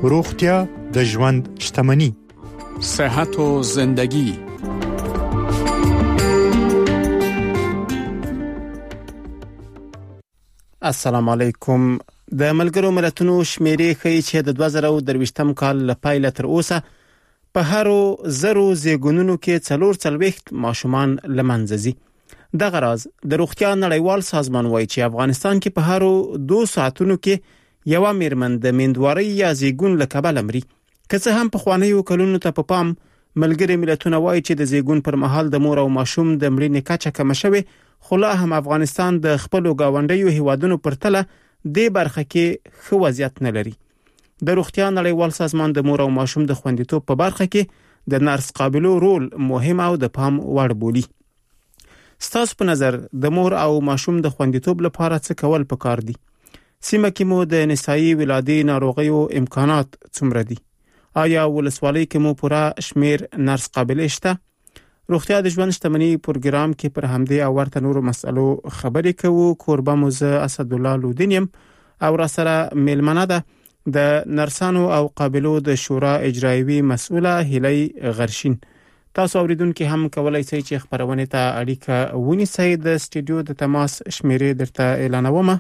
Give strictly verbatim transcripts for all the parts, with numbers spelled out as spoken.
روغتیا د ژوند شتمني. صحت و زندگی. السلام علیکم. د ملګرو ملتونو شمیرې ښیي چې د دوه زره درویشتم کال له پیله تر اوسه په هرو زرو زیږونونو کې څلور څلوېښت ماشومان له منځه ځي. دغه راز د روغتیا نړیوال سازمان وایي چې افغانستان کې په هرو دوه ساعتونو کې یوه میرمن د میندوارۍ یا زیږون له کبله مري. که څه هم پخوانیو کلونو ته په پام ملګري ملتونه وایي چې د زیږون پر مهال د مور او ماشوم د مړینې کچه کمه شوې، خو لا هم افغانستان د خپلو ګاونډیو هیوادونو پرتله دې برخه کې ښه وضعیت نه لري. د روغتیا نړیوال سازمان د مور او ماشوم د خوندیتوب په برخه کې د نرس قابلو رول مهم او د پام وړ بولي. ستاسو په نظر د مور او ماشوم د خوندیتوب لپاره څه کول پکار دي؟ سیمه کې مو د نسایي ولادي ناروغیو امکانات څومره دي؟ آیا ولسوالۍ کې مو پوره شمیر نرس قابلې شته؟ روغتیا د ژوند شتمني پروګرام کې پر همدې او ورته نورو مسئلو خبرې کوو. کوربه مو زه اسد الله لودین یم او را سره میلمنه ده د نرسانو او قابلو د شورا اجرایوي مسؤله هیلۍ غرشین. تاسو اوریدونکو هم کولای شئ چې خبرونه ته اړیکه ونیسئ. د سټوډیو د تماس شمیرې درته اعلانوم.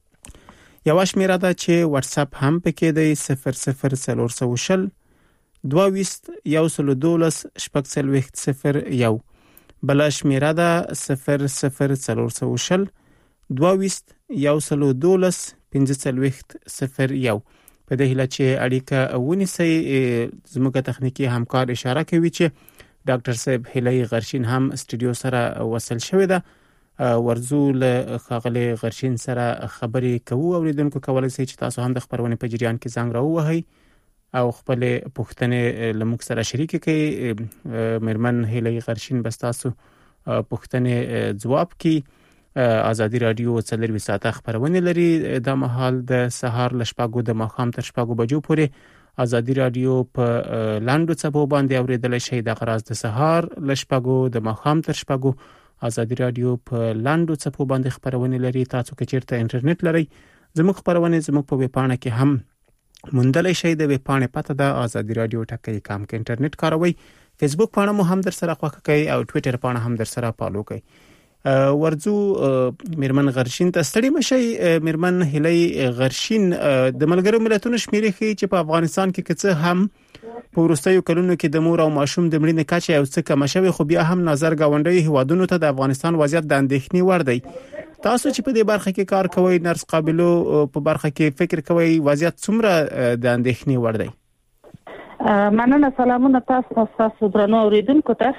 یو شمیره ده چې واتس اپ هم پکې دی صفر صفر څلور سوه شل دوه ویست یو سل دولس شپږ څلوېښت صفر یو. بله شمیره ده صفر صفر څلور سوه شل دوه ویست یو سل دولس پنځه څلوېښت صفر یو. په دې هیله چې اړیکه ونیسئ. زموږ تخنیکی همکار اشاره کوي چې ډاکټر صاحب هیلۍ غرشین هم سټوډیو سره وصل شوی ده. ورزو له خاغلی غرشین سره خبرې کوو. اوریدونکو کولای شي چې تاسو هم د خبرونه په جریان کې زنګ راووهئ او خپل پوښتنې له موږ سره شریک کړئ. میرمن هیلۍ غرشین به تاسو پوښتنې ځواب کړي. ازادي رادیو څلروي ساعته خبرونه لري. دا مهال د سهار له شپږو د ماښام تر شپږو بجو پورې ازادي رادیو په لاندو څپو باندې اوریدلای شئ. د غراز د سهار له شپږو د ماښام تر شپږو ازادي رادیو په لاندو څپو باندې خبرونه لري. تاسو که چیرته انټرنیټ لري زموږ خبرونه زموږ په ویب پاڼه کې هم موندلای شئ. د ویب پاڼې پته ده ازادي رادیو ټکی کام کې انټرنیټ کاروي. فیسبوک پاڼه مو هم در سره خوښه کوي او ټوئیټر پاڼه هم در سره فالو کوي. ورزو میرمن غرشین ته ستړي مشئ. میرمن هیلۍ غرشین د ملګرو ملتونو شمیرې ښیي چې په افغانستان کې څه هم په وروستیو کلونو کې د مور او ماشوم د مړینې کچه یو څه کمه شوې، خو بیا هم نظر ګاونډیو هیوادونو ته د افغانستان وضعیت د اندېښنې وړ دی. تاسو چې په دې برخه کې کار کوئ، نرس قابلو په برخه کې فکر کوئ، وضعیت څومره د اندېښنې وړ دی؟ مننه. سلامونه تاسو تاسو درنو اوریدونکو ته.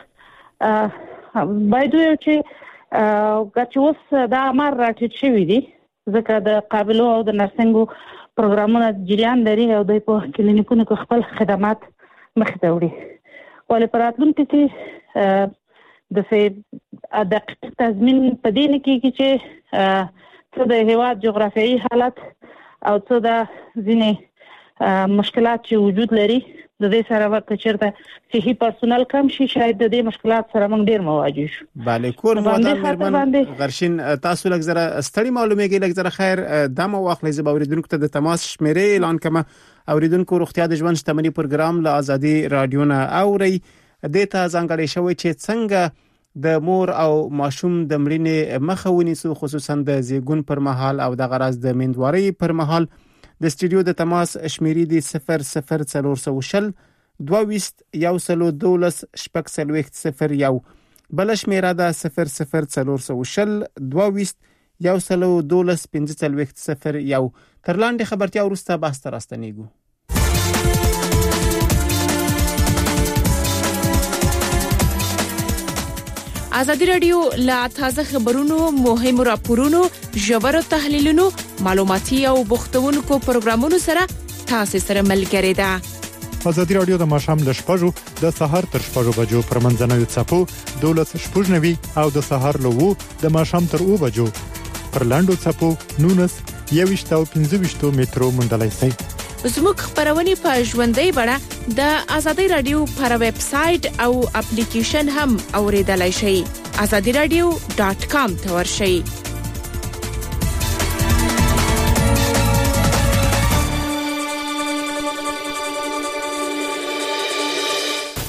باید وایو چې ګټه اوس دا امر راټیټ شوی دی ځکه د قابلو او د نرسنګو پروګرامونه جریان لري او د په کلینیکونو کې خپل خدمات مخ ته وړي. ولې په راتلونکي کې د څه دقیق تضمین په دې نه کېږي چې څه د هېواد جغرافیایي حالت او څه د ځینې مشکلات چې وجود لري د دې سره ورته چیرته صحي پرسونل کم شي، شاید د دې مشکلات سره موږ ډیر مواجه شو. بله کور مودان میرمن غرشین تاسو لږ زره ستړي معلومیږي. لږ زره خیر دمه واخلئ. زه به اوریدونکو ته د تماس شمیرې اعلان کوم. اوریدونکو روغتیا د ژوند شتمني پروګرام له ازادي رادیو نه اوري. دې ته ځانګړی شوی چې څنګه د مور او ماشوم د مړینې مخه ونیسو، خصوصا د زیږون پر مهال او د غراز د میندوارۍ پر مهال. د سټوډیو د تماس شمیرې دی صفر صفر څلور سوه شل دوه ویست یو سل دولس شپږ څلوېښت صفر یو. بله شمیره ده صفر صفر څلور سوه شل دوه ویست یو سل دولس پنځه څلوېښت صفر یو. تر لاندې خبرتیا وروسته بحث ته راستنیږو. ازادي رادیو لا تازه خبرونو، مهمو راپورونو، ژورو تحلیلونو، معلوماتي او بوختونکو پروګرامونو سره تاسو سره ملګری ده. ازادي رادیو د ماښام له شپږو د سهار تر شپږو بجو پر منځنوي څپو دولس شپږ نوي او د سهار له اوو د ماښام تر اوو بجو پر لاندو څپو نولس یوویشت او پنځه ویشت مترو موندلای شئ. زموږ خبرونه په ژوندۍ بڼه د ازادي رادیو پر ویب سټ او اپلیکیشن هم اوریدلای شئ. ازادي رادیو ډاټ کام ته ورشئ.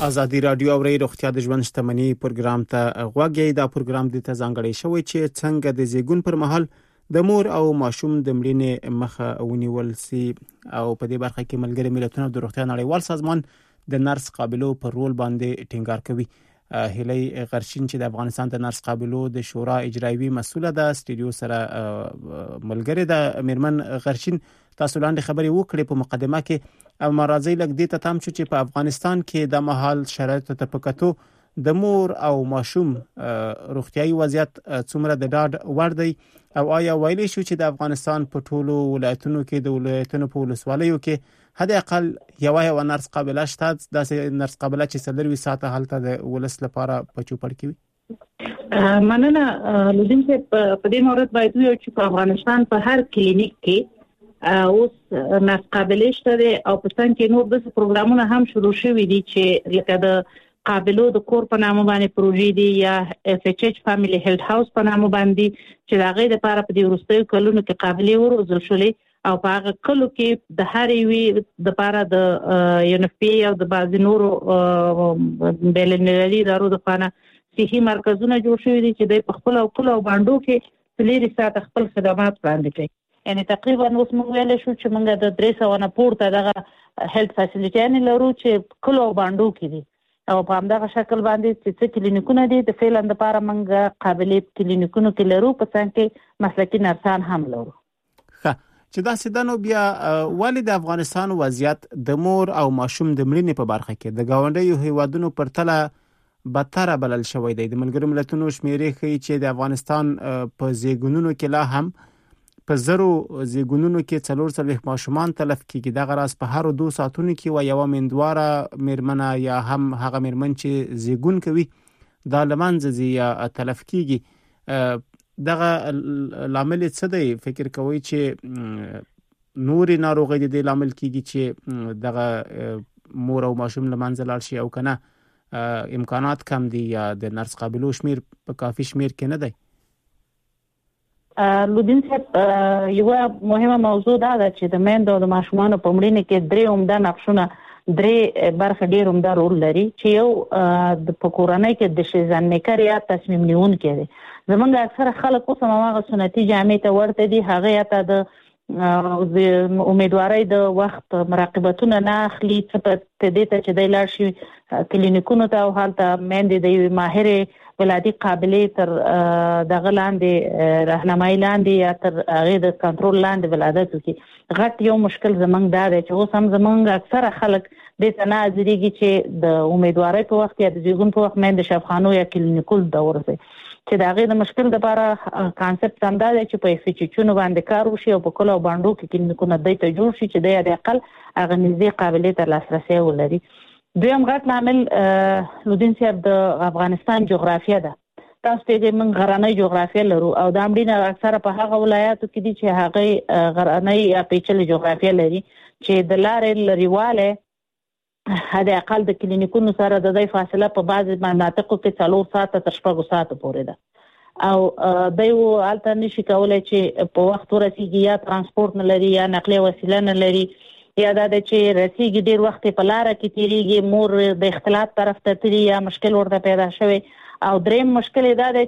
ازادي رادیو اوري روغتیا د ژوند شتمنۍ پروګرام ته غوږی. دا پروګرام د تزانګړې شوی چې څنګه د زیګون پر مهال د مور او ماشوم د مړینې مخه ونیول سي او په دې برخه کې ملګری ملتونو د روغتیا نړیوال سازمان د نرس قابلو پر رول باندې ټینګار کوي. هلي غرشین چې د افغانستان د نرس قابلو د شورا اجرایوي مسوله ده سټډیو سره ملګری د میرمن غرشین تاسو لاندې خبري وکړې په مقدمه کې او مرازي لګ دي ته تام چې په افغانستان کې د محل شرایط ته پکاتو د مور او ماشوم روغتيایي وضعیت څومره د ډاډ ور دی او آیا ویلي شو چې د افغانستان په ټولو ولایتونو کې د ولایتونو په ولسوالیو کې حد اقل یو یو نرس قابله شته د نرس قابله چې سلروي ساعته هلته د ولس لپاره په چوپړ کې وي؟ مننه لودین چې په دې مورد باید یو چې په افغانستان په هر کلینیک کې اوس نرس قابله شته او په څنګه کې نور د پروګرامونو هم شروع شوي دي چې لکه د قابلو د کور په نامه باندې پروژې دي یا اف ایچ ایچ فامily هیلث هاوس په نامه باندې چې دا غي د لپاره په دې وروستیو کلونو کې قابلې وروزل شولې او په هغه کلو کې د هر یوې د لپاره د یو ان اف پی او د بعض نورو بین‌المللي ادارو د خانه صحي مرکزونه جوړ شوي دي چې د خپل او کلو باندې کې تلری ساعت خپل خدمات وړاندې کوي. یعنی تقریبا اوس موږ ویل شو چې موږ د درې سوه نه پورته دغه هیلث فاسیلیټیانې لرو چې کلو باندې کې دي او په همدغه شکل باندې چې کلینیکونه دي د فعلا لپاره موږ قابلیت کلینیکونو کې لرو په څنګه کې مسلکي نرسان هم لرو. ښه چې دا سیدانو بیا والد افغانستان وضعیت د مور او ماشوم د مړینې په برخه کې د گاونډیو هیوادونو پر تله بدتر بلل شوی دی. د ملګرو ملتونو شمیرې ښیي چې د افغانستان په زیګونونو کې لا هم په زرو زیګونونو کې څلور څلوېښت ماشومان تلف کیږي. دغه راز په هر دوه ساعتونو کې و یو مندواره میرمنه یا هم هغه میرمن چې زیګون کوي دا لمنځه زی یا تلف کیږي. دغه لامل څه دی؟ فکر کوي چې نوري ناروغي د دې لامل کیږي چې دغه مور او ماشوم لمنځه لاړ شي او کنه امکانات کم دي یا د نرس قابلو شمیر په کافي شمیر کې نه دی؟ لودین صاحب یو مهمه موضوع دا ده چې د میندو او د ماشومانو په مړینې کې درې عمده نقشونه درې برخه ډېر عمده رول لري چې یو د کورنۍ کې د ډیسیژن میکر یا تصمیم نیونکی دی. زمونږ اکثره خلک اوس هم هغه سنتي جامې ته ورته دي، هغه یا ته د امیدوارۍ د وخت مراقبتونه نه اخلي څه په دې ته چې دی لاړ شي کلینیکونو ته او هلته میندې د یوې ماهرې ولادي قابلې تر دغه لاندې راهنمایي لاندې یا تر هغې د کنټرول لاندې ولادت وکړي. غټ یو مشکل زمونږ دا دی چې اوس هم زمونږ اکثره خلک دې ته نه حاضرېږي چې د امیدوارۍ په وخت یا د زیږون په وخت میندې شفاخانو یا کلینیکونو ته ورسي چې د هغې د مشکل لپاره کانسپټ هم دا دی چې په اف ایچ ایچونو باندې کار وشي او په کلو او بانډو کې کلینیکونه دی ته جوړ شي چې دی د اقل هغه نږدې قابلې ته لاسرسی ولري. دویم غټ لامل لودین صاحب د افغانستان جغرافیه ده. تاسو ته موږ غرنۍ جغرافیه لرو او د امډینه اکثره په هغه ولایاتو کې دي چې هغه غرنۍ یا پیچلې جغرافیه لري چې د لارې لريواله هدا اقل د کلینیکونو سره د دې فاصله په بعض مناطقو کې څلور ساعت تر شپږ ساعت پورې ده او دایو الته نشي کولای چې په وخت ورسیږي یا ترانسپورت نه لري یا نقلیه وسیله نه لري یا دا چې رسیږي ډیر وخت په لار کې تیریږي مور د اختلاط طرف ته تیری یا مشکل ورته پیدا شوی او دریم مشکل دا دی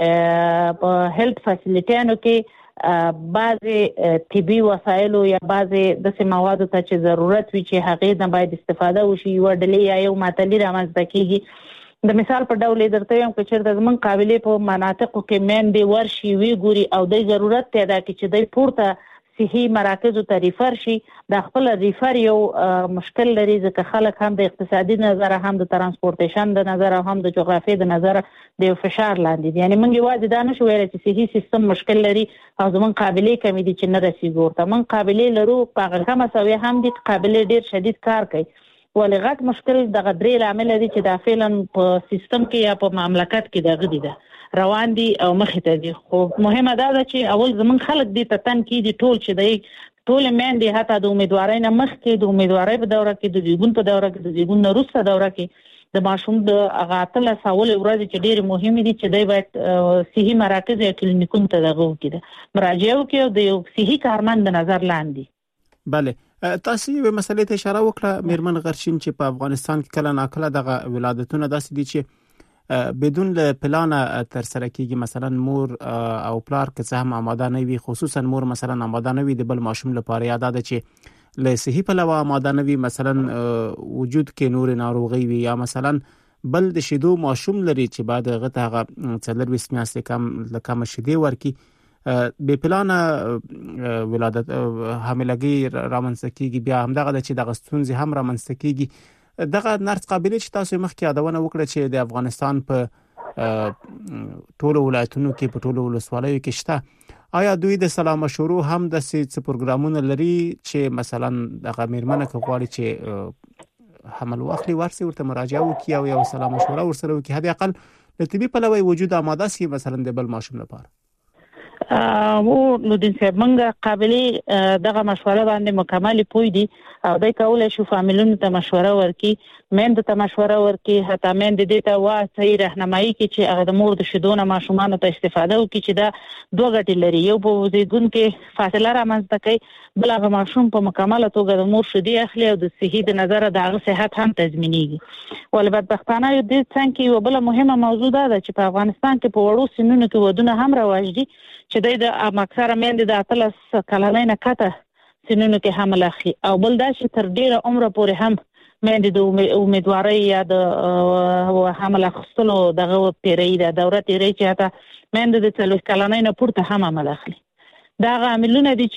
چې په هیلث فاسیلیټیانو کې بعضی طبي وسایل یا بعضی د موادو ته چې ضرورت وي چې هغه نه باید استفاده وشي یو ډلې یا یو ماتلی رامنځته کیږي. د مثال په ډول درته یم چې چیرته زمون قابلیت په مناطقو کې میندې ورشي وی ګوري او د ضرورت پیدا کی چې د پورته صحي مراکزو ته ریفر شي د خپل ریفر یو مشکل لري ځکه خلک هم د اقتصادي نظر هم د ترانسپورټیشن د نظر هم د جغرافي د نظر د فشار لاندې یعنی موږ یوازې دا نشو ویل چې صحي سیستم مشکل لري او زمون قابلیت کمی دي چې نه رسیږي ورته من قابلیت لرو په هغه مساوي هم د قابلیت ډیر شدید کار کوي ولې غټ مشکل د غدرې عامل دي چې د فعلا په سیستم کې یا په مملکت کې دغه دي روان دي او مخې ته دي. خو مهمه دا ده چې اول زمون خلک دي ته تن کې دي ټول چې دی ټول میندې حتی د امیدوارۍ نه مخکې د امیدوارۍ په دوره کې د زیږون په دوره کې د زیږون نه وروسته دوره کې د ماشوم د هغه اتلس اول ورځې چې ډېرې مهمې دي چې دی باید صحي مراکز یا کلینیکونو ته دغه وکړي مراجعه وکړي او د یو صحي کارمند د نظر لاندې. بله تاسو یو مسلې ته اشاره وکړه میرمن غرشین چې په افغانستان کې کله ناکله دغه ولادتونه داسې دي چې بدون له پلان تر سره کیږي، مثلا مور او پلار که څه هم آماده نه وي، خصوصا مور مثلا آماده نه وي د بل ماشوم لپاره، یا دا چې له صحي پلوه آماده نه وي، مثلا وجود کې نور ناروغي وي، یا مثلا بل د شیدو ماشوم لري چې بعد هغه ته څلور ویشت میاشتې کم لکه شیدې ورکي، بې پلانه ولادت حاملګي رامنځته کیږي، بیا هم دغه چې دغه ستونزې هم رامنځته کیږي. دغه نرس قابلیت چې تاسو مخکې یادونه وکړه چې د افغانستان په ټولو ولایتونو کې په ټولو ولسوالیو کې شته، آیا دوی د سلا مشورو هم د څه پروګرامونه لري چې مثلا دغه میرمنه که غواړي چې حمل واخلي ورسي ورته مراجعه وکړي او یو سلا مشوره ورسره وکړي، حد اقل د طبي پلوه وجود آماده سي مثلا د بل ماشوم لپاره؟ او نو د څنګه قابلیت دغه مشوره باندې مکمل پوي دي او دای کولای شو فامیلونو ته مشوره ورکي، مېند ته مشوره ورکي، حتی مېند دې ته وا صحیح راهنمایي کوي چې هغه د مور د شیدونه ماشومان ته استفاده وکړي چې دا دوه ګټې لري، یو په زیږون کې فاصله رامنځته کوي، بل هغه ماشوم په مکمله توګه د مور شیدې اخلي او د صحي د نظر د هغه صحت هم تضمینېږي. ولې بدبختانه یو د څنګه یو بل مهمه موضوع ده چې په افغانستان کې په وړو سنونو کې ودونه هم رواج دي چې د اکثره مېند د اتلس کلنۍ نه کته سنونو کې حمل اخلي، او بل دا چې تر ډیره عمره پورې هم مېند د امیدوارۍ یا د حمل اخیستلو دغه پیری د دوره تیری چې حتی مېند د څلوېښت کلنۍ نه پورته هم حمل اخلي. دا عاملونه دي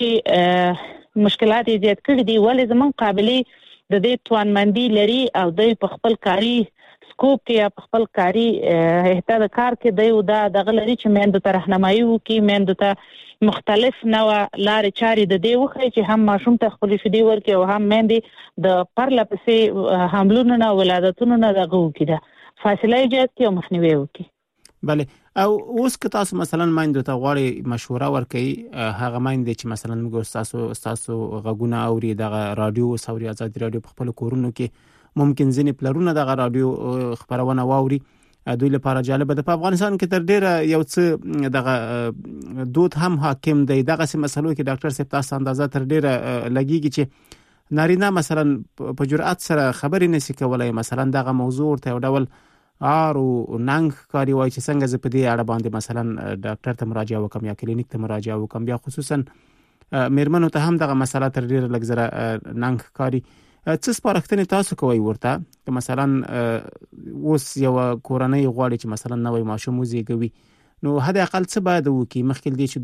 چې مشکلات یې زیات کړي دي، ولې زمون قابلیت د دې توانمندي لري او د خپل کاری سکوپ کې یا خپل کاری احتیاط کار کې دی او دا دغه لري چې مېند ته راهنمایي وکړي، مېند ته مختلف نوع لارې چارې د دې وخی چې هم ماشوم ته خپل شیدې ورکړي او هم مېند د پرله پسې حملونو نه ولادتونو نه دغه وکړي، فاصله ایجاد کړي او مخنیوي وکړي. بله، او اوس که تاسو مثلا مېند ته غواړي مشوره ورکړي، هغه مېند چې مثلا موږ تاسو تاسو غوونه اوري دغه رادیو سوري آزادي رادیو په خپل کورونو کې ممکن ځینې پلرونه دغه رادیو خبرونه واوري، دوی لپاره جالب ده. په افغانستان کې تر ډیره یو څه دغه دود هم حاکم دی، دغه سم مسلو کې ډاکټر صاحب تاسو اندازه تر ډیره لګیږي چې نارینه مثلا په جرأت سره خبرې نشي کولای، مثلا دغه موضوع ته یو ډول آر او ننګ کاری وای چې څنګه زه په دې اړه باندې مثلا ډاکټر ته مراجعه وکم یا کلینیک ته مراجعه وکم، بیا خصوصا میرمنو ته هم دغه مسله تر ډیره لږ زره ننګ کاری. څه سپارښتنې تاسو کوي ورته که مثلا اوس یو کورنۍ غواړي چې مثلا نوې ماشوم وزېږوي، نو حد اقل څه باید وکړي مخکې دې چې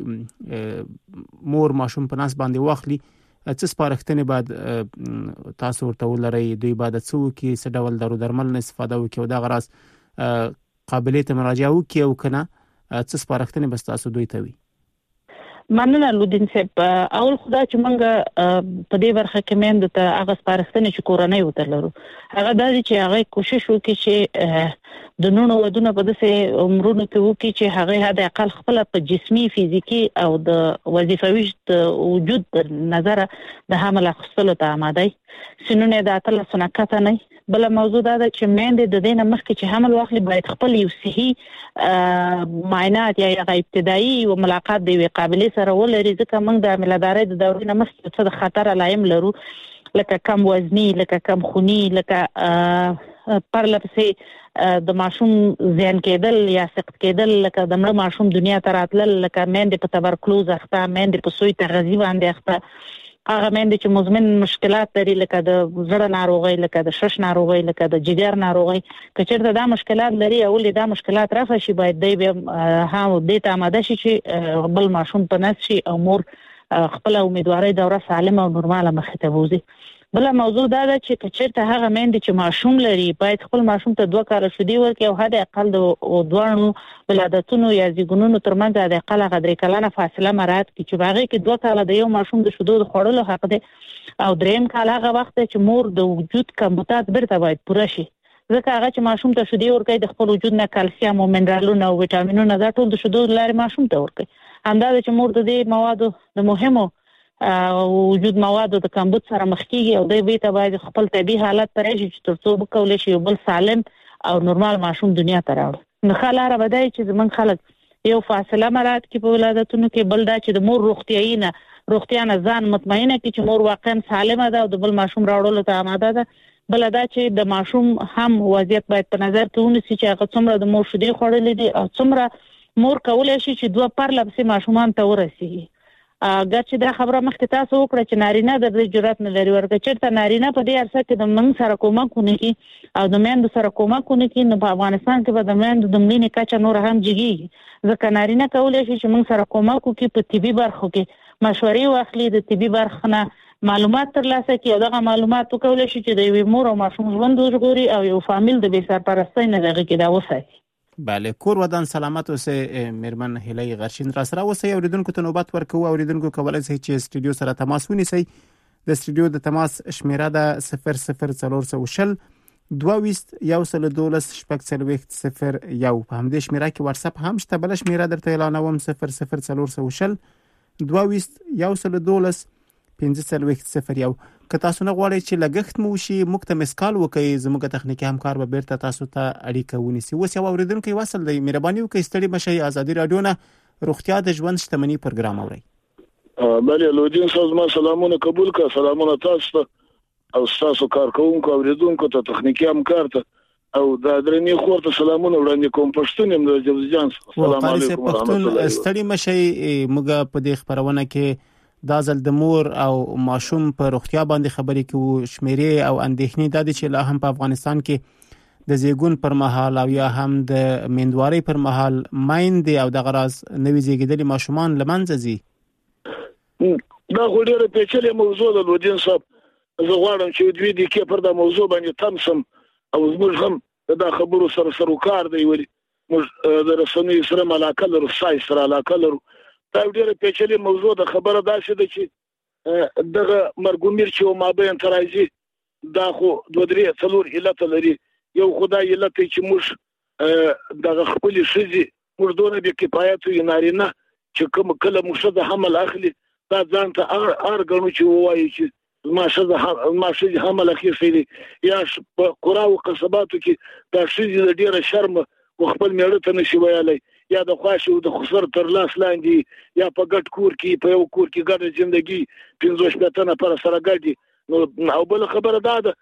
دوی مور ماشوم په ناس باندې واخلي؟ څه سپارښتنې باید تاسو ورته ولرئ؟ دوی باید څه وکړي، څه ډول دارو درمل نه استفاده وکړي او دغه راز قابلیت مراجعه وکړي او که نه څه سپارښتنې به تاسو دوی ته وي؟ مننه لودین صاحب. اول خدا چې موږ په دې برخه کې مېند ته هغه سپارښتنې چې کورنۍ وته لرو هغه دا چې هغه کوشش وکړي چې د نونو ودونه په داسې عمرونو کې وکړي چې هغه حد اقل خپل په جسمي فزیکی او د وظیفوي وجود نظر د حمل اخیستلو ته آماده سنونه د اتلس نه کته نه. بل موضوع دا چې مېند د دې نه مخکې چې حمل واخلي باید خپل یو صحي معاینات یا ابتدایي او ملاقات د قابلیت سره ولري، ځکه موږ د حاملدارۍ د دورې نه مخکې څه د خطر علائم لرو لکه کم وزني، لکه کم خوني، لکه پرله پسې د ماشوم زیان کېدل یا سقط کېدل، لکه د مړه ماشوم دنیا ته راتلل، لکه مېند په تبرکلوز اخته، مېند په سوی تغذیه باندې اخته، هغه مېند چې مزمن مشکلات لري لکه د زړه ناروغي، لکه د شش ناروغي، لکه د جګر ناروغي، که چېرته دا مشکلات لري او ولې دا مشکلات رافع شي باید دی به هم دې ته آماده شي چې بل ماشوم په نس شي او مور خپل امیدوارۍ دوره سالمه او نورماله مخې ته وځي. بل موضوع دا ده چې که چېرته هغه مېند چې ماشوم لري باید خپل ماشوم ته دوه کاله شیدې ورکړي او حد اقل د دوه ولادتونو یا زیږونونو ترمنځ حد اقل هغه درې کلنه فاصله مراعات کړي چې په هغې کې دوه کاله د یو ماشوم د شیدو د خوړلو حق دی او دریم کال هغه وخت دی چې مور د وجود کمبودات بیرته باید پوره شي، ځکه هغه چې ماشوم ته شیدې ورکوي د خپل وجود نه کلسیم او منرالونه او ویټامینونه دا ټول د شیدو له لارې ماشوم ته ورکوي. همدا چې مور د دې موادو د مهمو وجود موادو د کمبود سره مخ کیږي او دوی ته باید خپل طبي حالت ته راشي چې ترڅو وکولای شي یو بل سالم او نورمال ماشوم دنیا ته راوړي. نو خلاره بدای چې زمونږ خلک یو فاصله مراعات کړي په ولادتونو کې، بل دا چې د مور روغتیایي نه روغتیا نه ځان مطمئنه کړي چې مور واقعا سالمه ده او د بل ماشوم راوړلو ته آماده ده. بل دا چې د ماشوم هم وضعیت باید په نظر کې ونیسي چې هغه څومره د مور شیدې خوړلې دي او څومره مور کولی شي چې دوه پرله پسې ماشومان ته ورسیږي. ګرچې دا خبره مخکې تاسو وکړه چې نارینه د دې جرأت نه لري، ورکه چېرته نارینه په دې عرصه کې د موږ سره کومک ونه کړي او د میندو سره کومک ونه کړي، نو په افغانستان کې به د میندو د مړینې کچه نور هم جګېږي. ځکه نارینه کولی شي چې موږ سره کومک وکړي، په طبي برخو کې مشورې واخلي، د طبي برخه نه معلومات ترلاسه کړي او دغه معلومات وکولی شي چې د یوې مور او ماشوم ژوند وژغوري او یو فامیل د بې سرپرستۍ نه دغه کې دا وساتي. بله، کور ودان سلامت اوسئ میرمن هیلۍ غرشین. را سره اوسئ، اوریدونکو ته نوبت ورکوو. اوریدونکو کولی شي چې استودیو سره تماس ونیسئ. د استودیو د تماس شمیره ده صفر صفر څلور سوه شل دوه ویشت یو سل دولس شپږ څلوېښت صفر یو. په همدې شمیره کې واتساپ هم شته. بله شمیره درته اعلانوم صفر صفر څلور سوه شل دوه ویشت یو سل دولس پنځه څلوېښت صفر یو. که تاسو نه غواړئ چې لګښت مو وشي، موږ ته مسکال وکړئ، زموږ تخنیکي همکار به بیرته تاسو ته اړیکه ونیسي. اوس یو اورېدونکی وصل دی. مهرباني وکړئ ستړي مه شئ. ازادي راډیو نه روغتیا د ژوند شتمني پروګرام اورئ. بله لودین صاحب، ما سلامونه قبول کړه. سلامونه تاسو ته او تاسو کارکونکو اوریدونکو ته، تخنیکي همکار ته او د درنې خور ته سلامونه وړاندې کوم. پښتون یم د جوزجان. سلام علیکم ورحمت الله. ستړي مه شئ. موږ په دې خبرونه کې دا ځل د مور او ماشوم په روغتیا باندې خبرې کوو. شمیرې او اندېښنې دا دي چې لا هم په افغانستان کې د زیږون پر مهال او یا هم د میندوارۍ پر مهال میندې او دغه راز نوي زیږیدلي ماشومان له منځه ځي. دا خو ډېره پیچلې موضوع ده لودین صاحب. زه غواړم چې دوی دقیقې پر دا موضوع باندې تم سم او زموږ هم دا خبرو سره سروکار دی. ولې موږ د رسنیو سره علاقه لرو، ساینس سره علاقه لرو. دا ډېره پیچلې موضوع ده. خبره داسې ده چې دغه مرګومیر چې و مابین ته راځي دا خو دوه درې څلور علت لري. یو خو دا علت چې موږ دغه خپلې ښځې موږ دونه بې کفایت یو نارینه چې کوم کله موږ ښځه حمل اخلي دا ځان ته ار ګڼو چې ووایي چې زما ښځه زما ښځې حمل اخیستی دی، یا په قرا او قصباتو کې دا ښځې د ډېره شرمه خپل میړه ته نشي ویلی، یا د خواښې او د خسر تر لاس لاندې، یا په ګډ کور کې په یو کور کې ګډه ژوندګي پنځه شپېته نفره سره ګډي. او بله خبره دا ده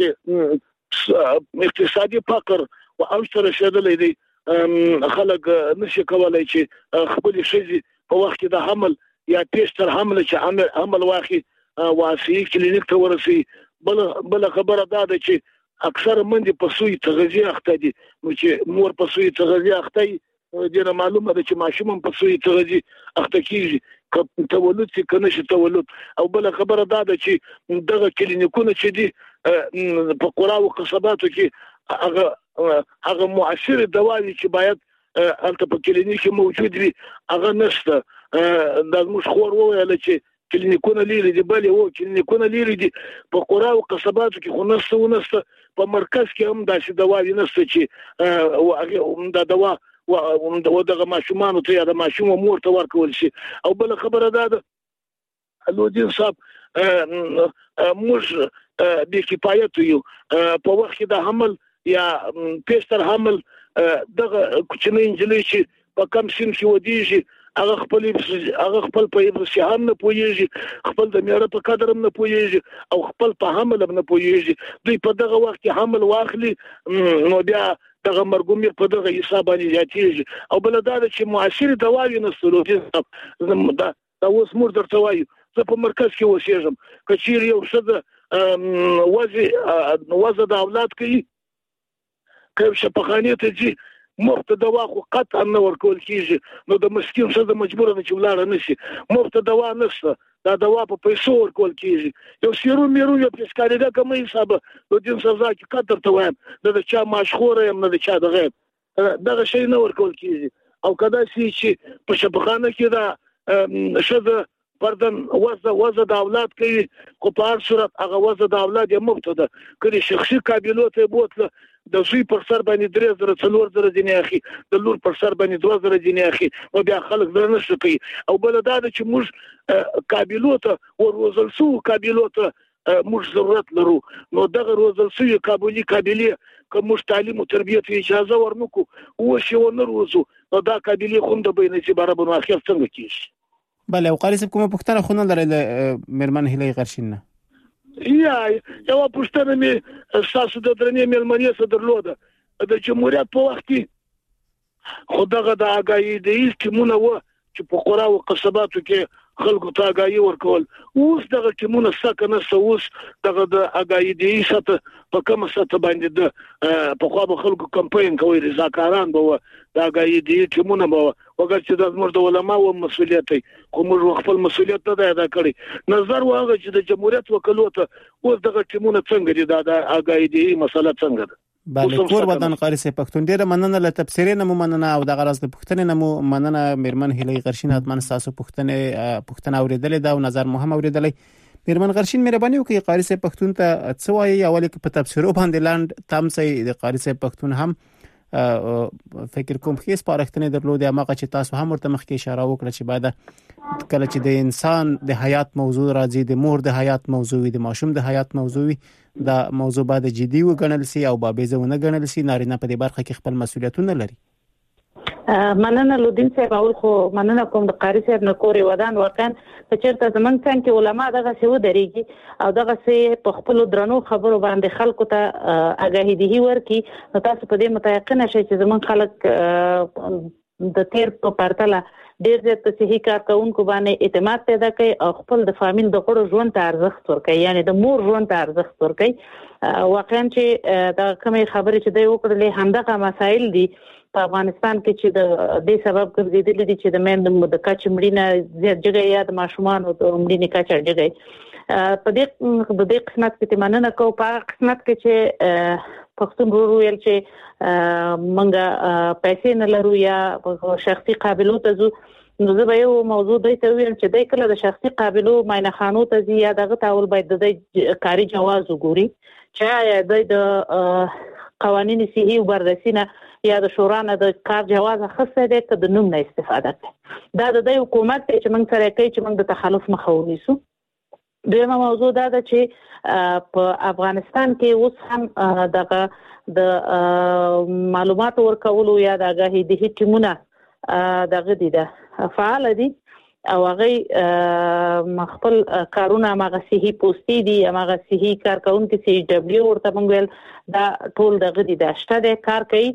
چې اقتصادي فقر او اوج ته رسېدلی دی. خلک نشي کولی چې خپلې ښځې په وخت کې د حمل یا پیش تر حمله چې حمل واخلي واسعي کلینیک ته ورسي. بله خبره دا ده چې اکثره مندې په سوی تغذیه اخته دي. نو چې مور په سوی تغذیه اخته وي ډېره معلومه ده چې ماشوم هم په سوی تغذیه اخته کېږي، که تولد شي که نه شي تولد. او بله خبره دا ده چې دغه کلینیکونه چې دي په قرا او قصباتو کې هغه هغه مؤثر دواوې چې باید هلته په کلینیک کې موجود وي هغه نشته. دا زموږ خور وویله چې کلینیکونه لري دي. بلې هو کلینیکونه لري دي په قرا او قصباتو کې، خو نشته ونشته په مرکز کې هم داسې دواوې نشته چې دا دوا و دغه ماشومانو ته یا د ماشوم مور ته ورکول شي. او بله خبره دا ده لودین صاحب، موږ بې کفایت یو. په وخت کې د حمل یا پیشتر حمل دغه کوچنۍ نجلۍ چې په کم سن کې ودیږي هغه خپل هغه خپل په صحت نه پوهیږي، خپل د میړه په قدر هم نه پوهیږي او خپل په حمل هم نه پوهیږي. دوی په دغه وخت کې حمل واخلي نو بیا دغه مرګومیر په دغه حساب باندې زیاتېږي. او بله دا ده چې مؤثرې دواوې نشته. دا دا اوس موږ درته وایو، زه په مرکز کې اوسېږم، که چېرې یو ښځه وضع وضع د اولاد کوي، که یو شفاخانې ته ځي مفت دوا خو قطعا نه ورکول کېږي. نو د مسکین ښځه مجبوره ده چې ولاړه نه شي. مفت دوا نشته، دا دوا په پیسو ورکول کېږي. یو سیروم میروم یا پیسکاریګه که مه حسابه لودین صاحب، زه حقیقت درته وایم نه د چا ماشخوره یم نه د چا د غیب، دغه شی نه ورکول کېږي. او که داسې چې په شفاخانه کې دا ښځه فردن وضع وضع د اولاد کوي، خو په هر صورت هغه وضع د اولاد یې مفت ده. که د شخصي قابلو ته یې بوتله د زوی پر سر باندې درې زره څلور زره ځینې اخي، د لور پر سر باندې دوه زره ځینې اخي، نو بیا خلک زړه نشته کوي. او بله دا ده چې موږ قابلو ته ور روزل شوو قابلو ته موږ ضرورت لرو. نو دغه روزل شوی قابلیت قابلیت کوم تعلیم او تربیت اجازه ورنکو او شی ونه روزو نو دا قابلیت خو د بین چې برابر اخر څنګه کیږي. بله او قاری صاحب کومه پوښتنه خو نه لري د میرمن هیلې غرشین نه؟ یا یو پوښتنه مې تاسو د درنې مېلمنې سره درلوده د جمهوریت په وخت کې خو دغه د اگاهي د ټیمونه و چې په قرا او قصباتو کې خلکو ته اگاهي ورکول. اوس دغه ټیمونه سکه نه اوس دغه د اگاهي د سطح په کومه سطح باندې د په خو به خلکو کمپاین کوي رضاکاران به د اگاهي د ټیمونه به وګر چې د موږ د علماء او مسؤلیت خو موږ خپل مسؤلیت نه ادا کړی. نظر واغه چې د جمهوریت وکولو ته اوس دغه ټیمونه څنګه دي د اگاهي د مسله څنګه ده. بله کور ودان قاری صاحب پښتون ډیره مننه له تبصرې نه مننه او د غرض د پښتنې نه مننه. میرمن هیلې غرشین اتمن تاسو پښتنې پښتنه اوریدلې دا او نظر مهم اوریدلې. میرمن غرشین مهرباني وکړئ قاری صاحب پښتون ته څه وایي اولی کې په تبصرو باندې لاند تامسي د قاری صاحب پښتون هم فکر کوم خې سپارښتنې درلودې هغه چې تاسو هم ورته مخکې اشاره وکړه چې بعد کله چې د انسان د حیات موضوع راځي د مور د حیات موضوع د ماشوم د حیات موضوع دا موضوع باید جدي وګڼل شي او بابیزه ونه ګڼل شي. نارینه په دې برخه کې خپل مسؤلیتونه لري. مننه لودین صاحب اول خو مننه کوم د قاری صاحب نه کورې ودان ورکان چې چیرته زمونږ څنګه علما دغه څه ودرېږي او دغه څه په خپل درنو خبرو باندې خلکو ته اگاهي دي ورکي. نو تاسو په دې متيقن شئ چې زمونږ خلک د تیر په پرتله ډېر زیات صحیح کارکونکو باندې اعتماد پیدا کوي او خپل د فامیل د غړو ژوند ته ارزښت ورکوي یعنی د مور ژوند ته ارزښت ورکوي. واقعا چې د کومې خبرې چې دوی وکړلې همدغه مسایل دي په افغانستان کې چې د دې سبب ګرځېدل دي چې د مېند د کچ مړینه زیات جګه یا د ماشومان او د مړینې کچ جګه. په دې د دې قسمت کې مننه کوم په قسمت کې چې پښتون ورو ویل چې منګه پیسې نه لرو یا شخصي قابلیت ته زو نو زه به یو موضوع دی ته ویم چې د کله د شخصي قابلیت ماینه خانو ته زی یا دغه تاول باید د کاری جواز وګوري چې د قوانین صحیح او بررسي نه یا د شورا نه د کار جواز اخیسته دی که د نوم نه استفاده کوي. دا د حکومت چې موږ سره کوي چې موږ د تخلف مخه ونیسو. دویمه موضوع دا ده چې په افغانستان کې اوس هم دغه د معلومات ورکولو یا د اگاهي د ټیمونه دغه دي ده فعال دي او هغه خپل کارونه هغه صحیح پوسټي دي هغه صحیح کارکونکو سی ډبلیو ورته موږ ویل دا ټول دغه دي د شته کار کوي.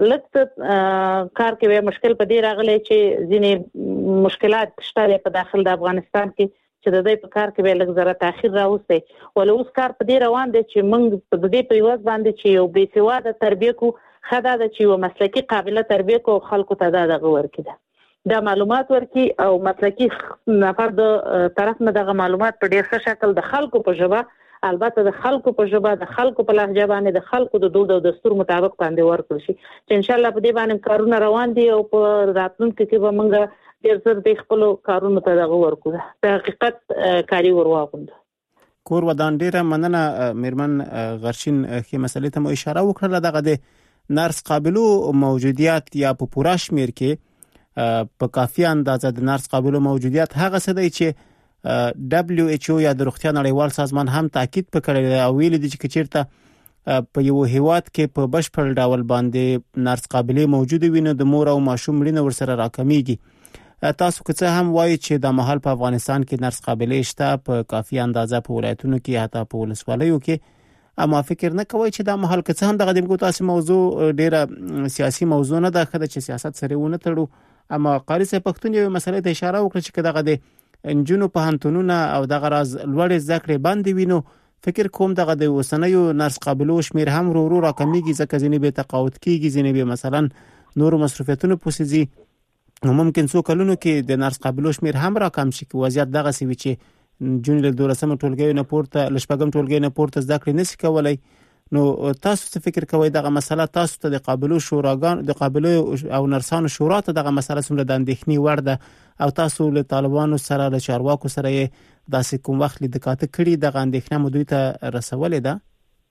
لکه کار کوي مشکل په دې راغلی چې ځینې مشکلات شته په داخل د افغانستان کې چې د دې په کار کې به لږ زره تاخير راوستي ول اوس کار په دې روان دي چې موږ په دې په یوځ باندې چې یو بې سواده تربیه کو خدا د چې یو مسلکی قابلیت تربیه کو خلکو ته دا دغه ورکړي دا معلومات ورکي او مسلکی نفر د طرف نه دغه معلومات په ډیر ښه شکل د خلکو په ژبه البته د خلکو په ژبه د خلکو په لهجه باندې د خلکو د دود او دستور مطابق باندې ورکړي شي چې ان شاء الله په دې باندې کارونه روان دي او په راتلونکي کې به موږ ډیر زر د خپل کارونو ته دغه ورکو د حقیقت کاری ورواغوند. کور ودان ډیره مننه میرمن غرشین خې مسلې ته مو اشاره وکړه دغه د نرس قابلو موجودیت یا په پوره شمیر کې په کافي اندازه د نرس قابلو موجودیت هغه څه دی چې دبليو ایچ او یا د روغتیا نړیوال سازمان هم تاکید وکړی او ویل دي چې چیرته په یو هیواد کې په بشپړ ډول باندې نرس قابلې موجود وي نو د مور او ماشوم مړینه ورسره راکمېږي. تاسو که څه هم وایي چې د محل په افغانستان کې نرس قابلې شته په کافي اندازه په ولایتونو کې حتی په ولسوالیو کې اما فکر نه کوي چې دا محل که څه هم دغه د تاسو موضوع ډیره سیاسي موضوع نه ده خدای چې سیاست سره ونه تړو اما قاری صاحب پښتون یو مسله ته اشاره وکړه چې دغه د انجونو په هنتونونه او دغه راز لوړ ذکر باندې وینو فکر کوم دغه د وسنیو نرس قابلو شمیر هم ورو ورو راکمېږي ځکه ځینې به تقاعد کیږي ځینې به مثلا نور مصرفیتونو پوسیږي نو ممکن څو کلونو کې د نرس قابلو شمیر هم راکم شي چې وضعیت دغه سی وي چې جون له دولسمه ټولګي نه پورته لشپږم ټولګي نه پورته زده کړې نشي کولای. نو تاسو څه فکر کوئ دغه مسله تاسو ته د قابلو شوراګان د قابلو او نرسانو شورا ته دغه مسله څومره د اندېښنې وړ ده او تاسو له طالبانو سره له چارواکو سره یې داسې کوم وخت لیدکاته کړي دغه اندېښنه مو دوی ته رسولې ده؟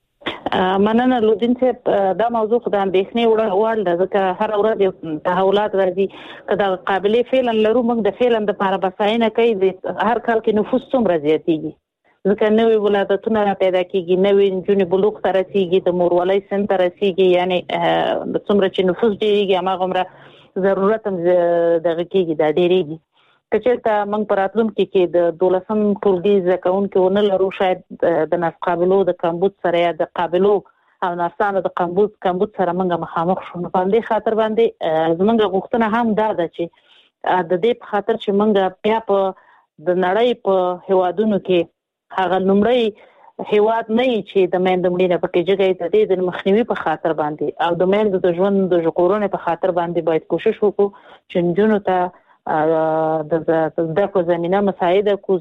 مننه لودین صاحب دا موضوع خو د اندېښنې وړ ده ځکه هر ورځ تحولات راځي که د قابلې فعلا لرو موږ د فعلا د لپاره بساینه کوي د هر کال کې نفوس څومره زیاتېږي ځکه نوې ولادتونه پیدا کیږي، نوې نجونې بلوغ ته رسیږي، د مورولۍ سن ته رسیږي، یعنی د څومره چې نفوس ډیریږي هغومره ضرورت هم دغه کیږي، دا ډیریږي. که چېرته موږ په راتلونکي کې د دولسم ټولګي زده کوونکي ونه لرو، شاید د نرس قابلو د کمبود سره یا د قابلو او نرسانو د کمبود کمبود سره موږ مخامخ شو. نو په دې خاطر باندې زموږ غوښتنه هم دا ده چې د دې په خاطر چې موږ بیا په د نړۍ په هیوادونو کې هغه لومړی هیواد نه یي چې د میندو مړینه پکې جګړې ته دي، د مخنیوي په خاطر باندې او د میندو د ژوند د ژغورنې په خاطر باندې باید کوشش وکړو چې نجونو ته د زده کړو زمینه مساعده کو.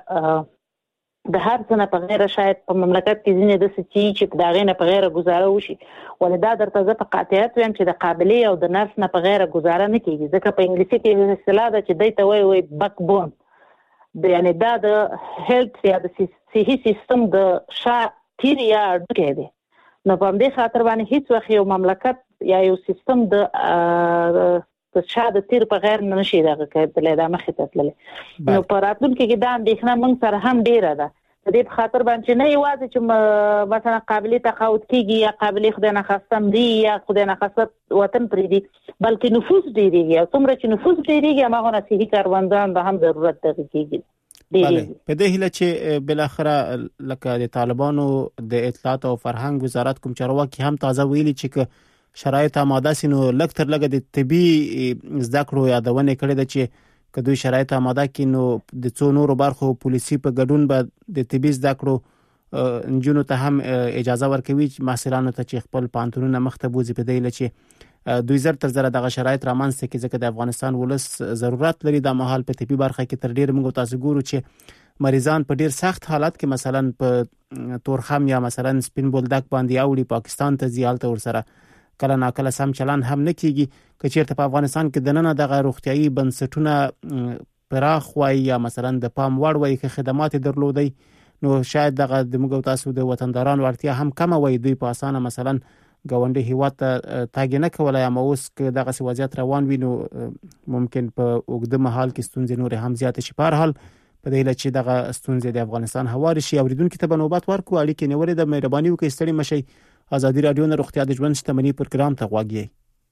ځکه د هر څه نه په غیر شاید په مملکت کې ځینې داسې چې چې د هغې نه په غیره ګزاره وشي، ولې دا درته زه په قاطعیت وایم چې د قابلې او د نرس نه په غیره ګزاره نه کېږي. ځکه په انګلیسي کې اصطلاح ده چې دی ته وایي وایي بک بون، یعنې دا د هیلث یا د صحي سیستم د شا تیر یا هډوکی دی. نو په همدې خاطر باندې هیڅ وخت یو مملکت یا یو سیستم د د شا د تیر په غیر نه نشي دغه کېدلی، دا مخې ته تللی. نو په راتلونکي کې دا اندېښنه موږ سره هم ډېره ده، د دې په خاطر باندې چې نه یوازې چې مثلا قابلې تقاعد کېږي یا قابلې خدای ناخواسته مري یا خدای ناخواسته وطن پرېږدي، بلکې نفوس ډېرېږي او څومره چې نفوس ډېرېږي هماغونه صحي کاروندان به هم ضرورت دغه کېږي. بله، په دې هیله چې بالاخره لکه د طالبانو د اطلاعات او فرهنګ وزارت کوم چارواکي هم تازه ویلي چې که شرایط آماده سي نو لږ تر لږه د طبي زده کړو یادونه کړې ده چې که دوی شرایط آماده کړي نو د څو نورو برخو پولیسي په ګډون به د طبي زده کړو نجونو ته هم اجازه ورکوي چې محصلانو ته چې خپل پوهنتونونه مخته بوځي. په دې هیله چې دوی زر تر زره دغه شرایط رامنځته کړي، ځکه د افغانستان ولس ضرورت لري د مهال په طبي برخه کې تر ډېر موږ تاسو ګورو چې مریضان په ډېر سخت حالت کې مثلا په تورخم یا مثلا سپین بولدک باندې اوړي پاکستان ته ځي، هلته ورسره کله ناکله سم چلن هم نه کیږي. که چیرته په افغانستان کې د نن دغه روغتيایي بنسټونه پراخ وای یا مثلا د پام وړ وای که خدمات درلودي نو شاید دغه د موږ تاسو د وطندارانو اړتیا هم کم وای، دوی په اسانه مثلا ګاونډي هیواد ته تاګ نه کولای. اما اوس که دغه وضعیت روان وي نو ممکن په اوږده مهال کې ستونزې نور هم زیات شي. په هر حال په دې لچې دغه ستونزې د افغانستان هواري شي. اوریدونکو ته نوبت ورکو، اړیکې نیولې د مهرباني وکړئ ستړي مشي. ازادي رادیو نه روغتیا د ژوند شتمنۍ پروګرام ته غواړئ.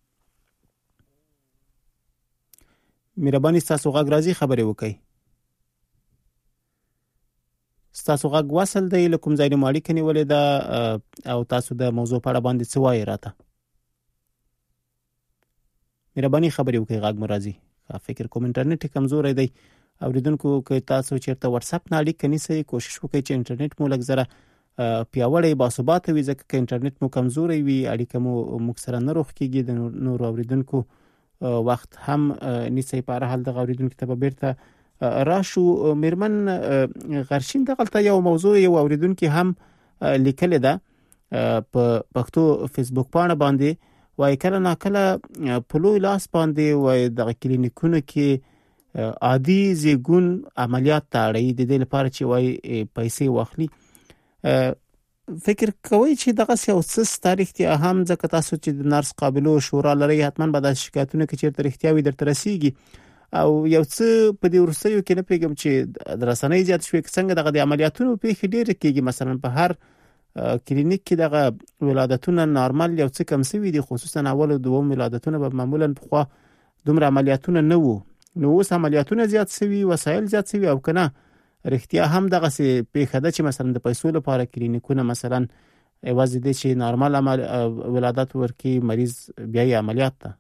مهرباني تاسو غږ راځي خبرې وکړئ. تاسو غږ وصل دی لکم ځای نه ماړی کني ولې دا او تاسو د موضوع په اړه باندې څه وایي راته. مهرباني خبرې وکړئ، غږ مرাজি. فکر کوم انټرنیټ کمزور دی. اوریدونکو که تاسو چیرته واتس اپ نه اړیکه نیسئ کوشش وکړئ چې انټرنیټ مو لږ زره پیاوړی باثباته وي، ځکه که انټرنیټ مو کمزوری وي اړیکه مو موږ سره نه روغ کېږي. د نور اوریدونکو وخت هم نیسئ. په هر حال دغه اوریدونکو ته به بیرته راشو. میرمن غرشین دغلته یو موضوع یو اوریدونکو هم لیکلې ده په پښتو فیسبوک باندې باندې وای کله ناکله په لوی لاس باندې وای دغه کلینیکونو کې عادي زیږون عملیات ته اړوي د دې لپاره چې وای پیسې واخلي. فکر کوي چې دغه سیاست تاریخ ته هم ځکه تاسو چې د نرس قابلو شورا لري حتما به د شکایتونو کې چیرته اړتیاوي درته رسیږي او یو څه په دې ورسېو کې نه پیګم چې درسنۍ زیات شوي څنګه دغه د عملیاتونو په کې ډېر کېږي. مثلا په هر کلینیک کې دغه ولادتونه نارمل یو څه کم سوي دي، خصوصا اول او دوم ولادتونه به معمولا په خوا دومره عملیاتونه نه وو، نو اوس عملیاتونه زیات سوي، وسایل زیات سوي او کنه رښتیا هم دغه سي پیښه ده چې مثلا د پیسو لپاره کلینیکونه مثلا یوازې د چې نارمل عمل ولادت ورکی مریض بیا عملیات ته.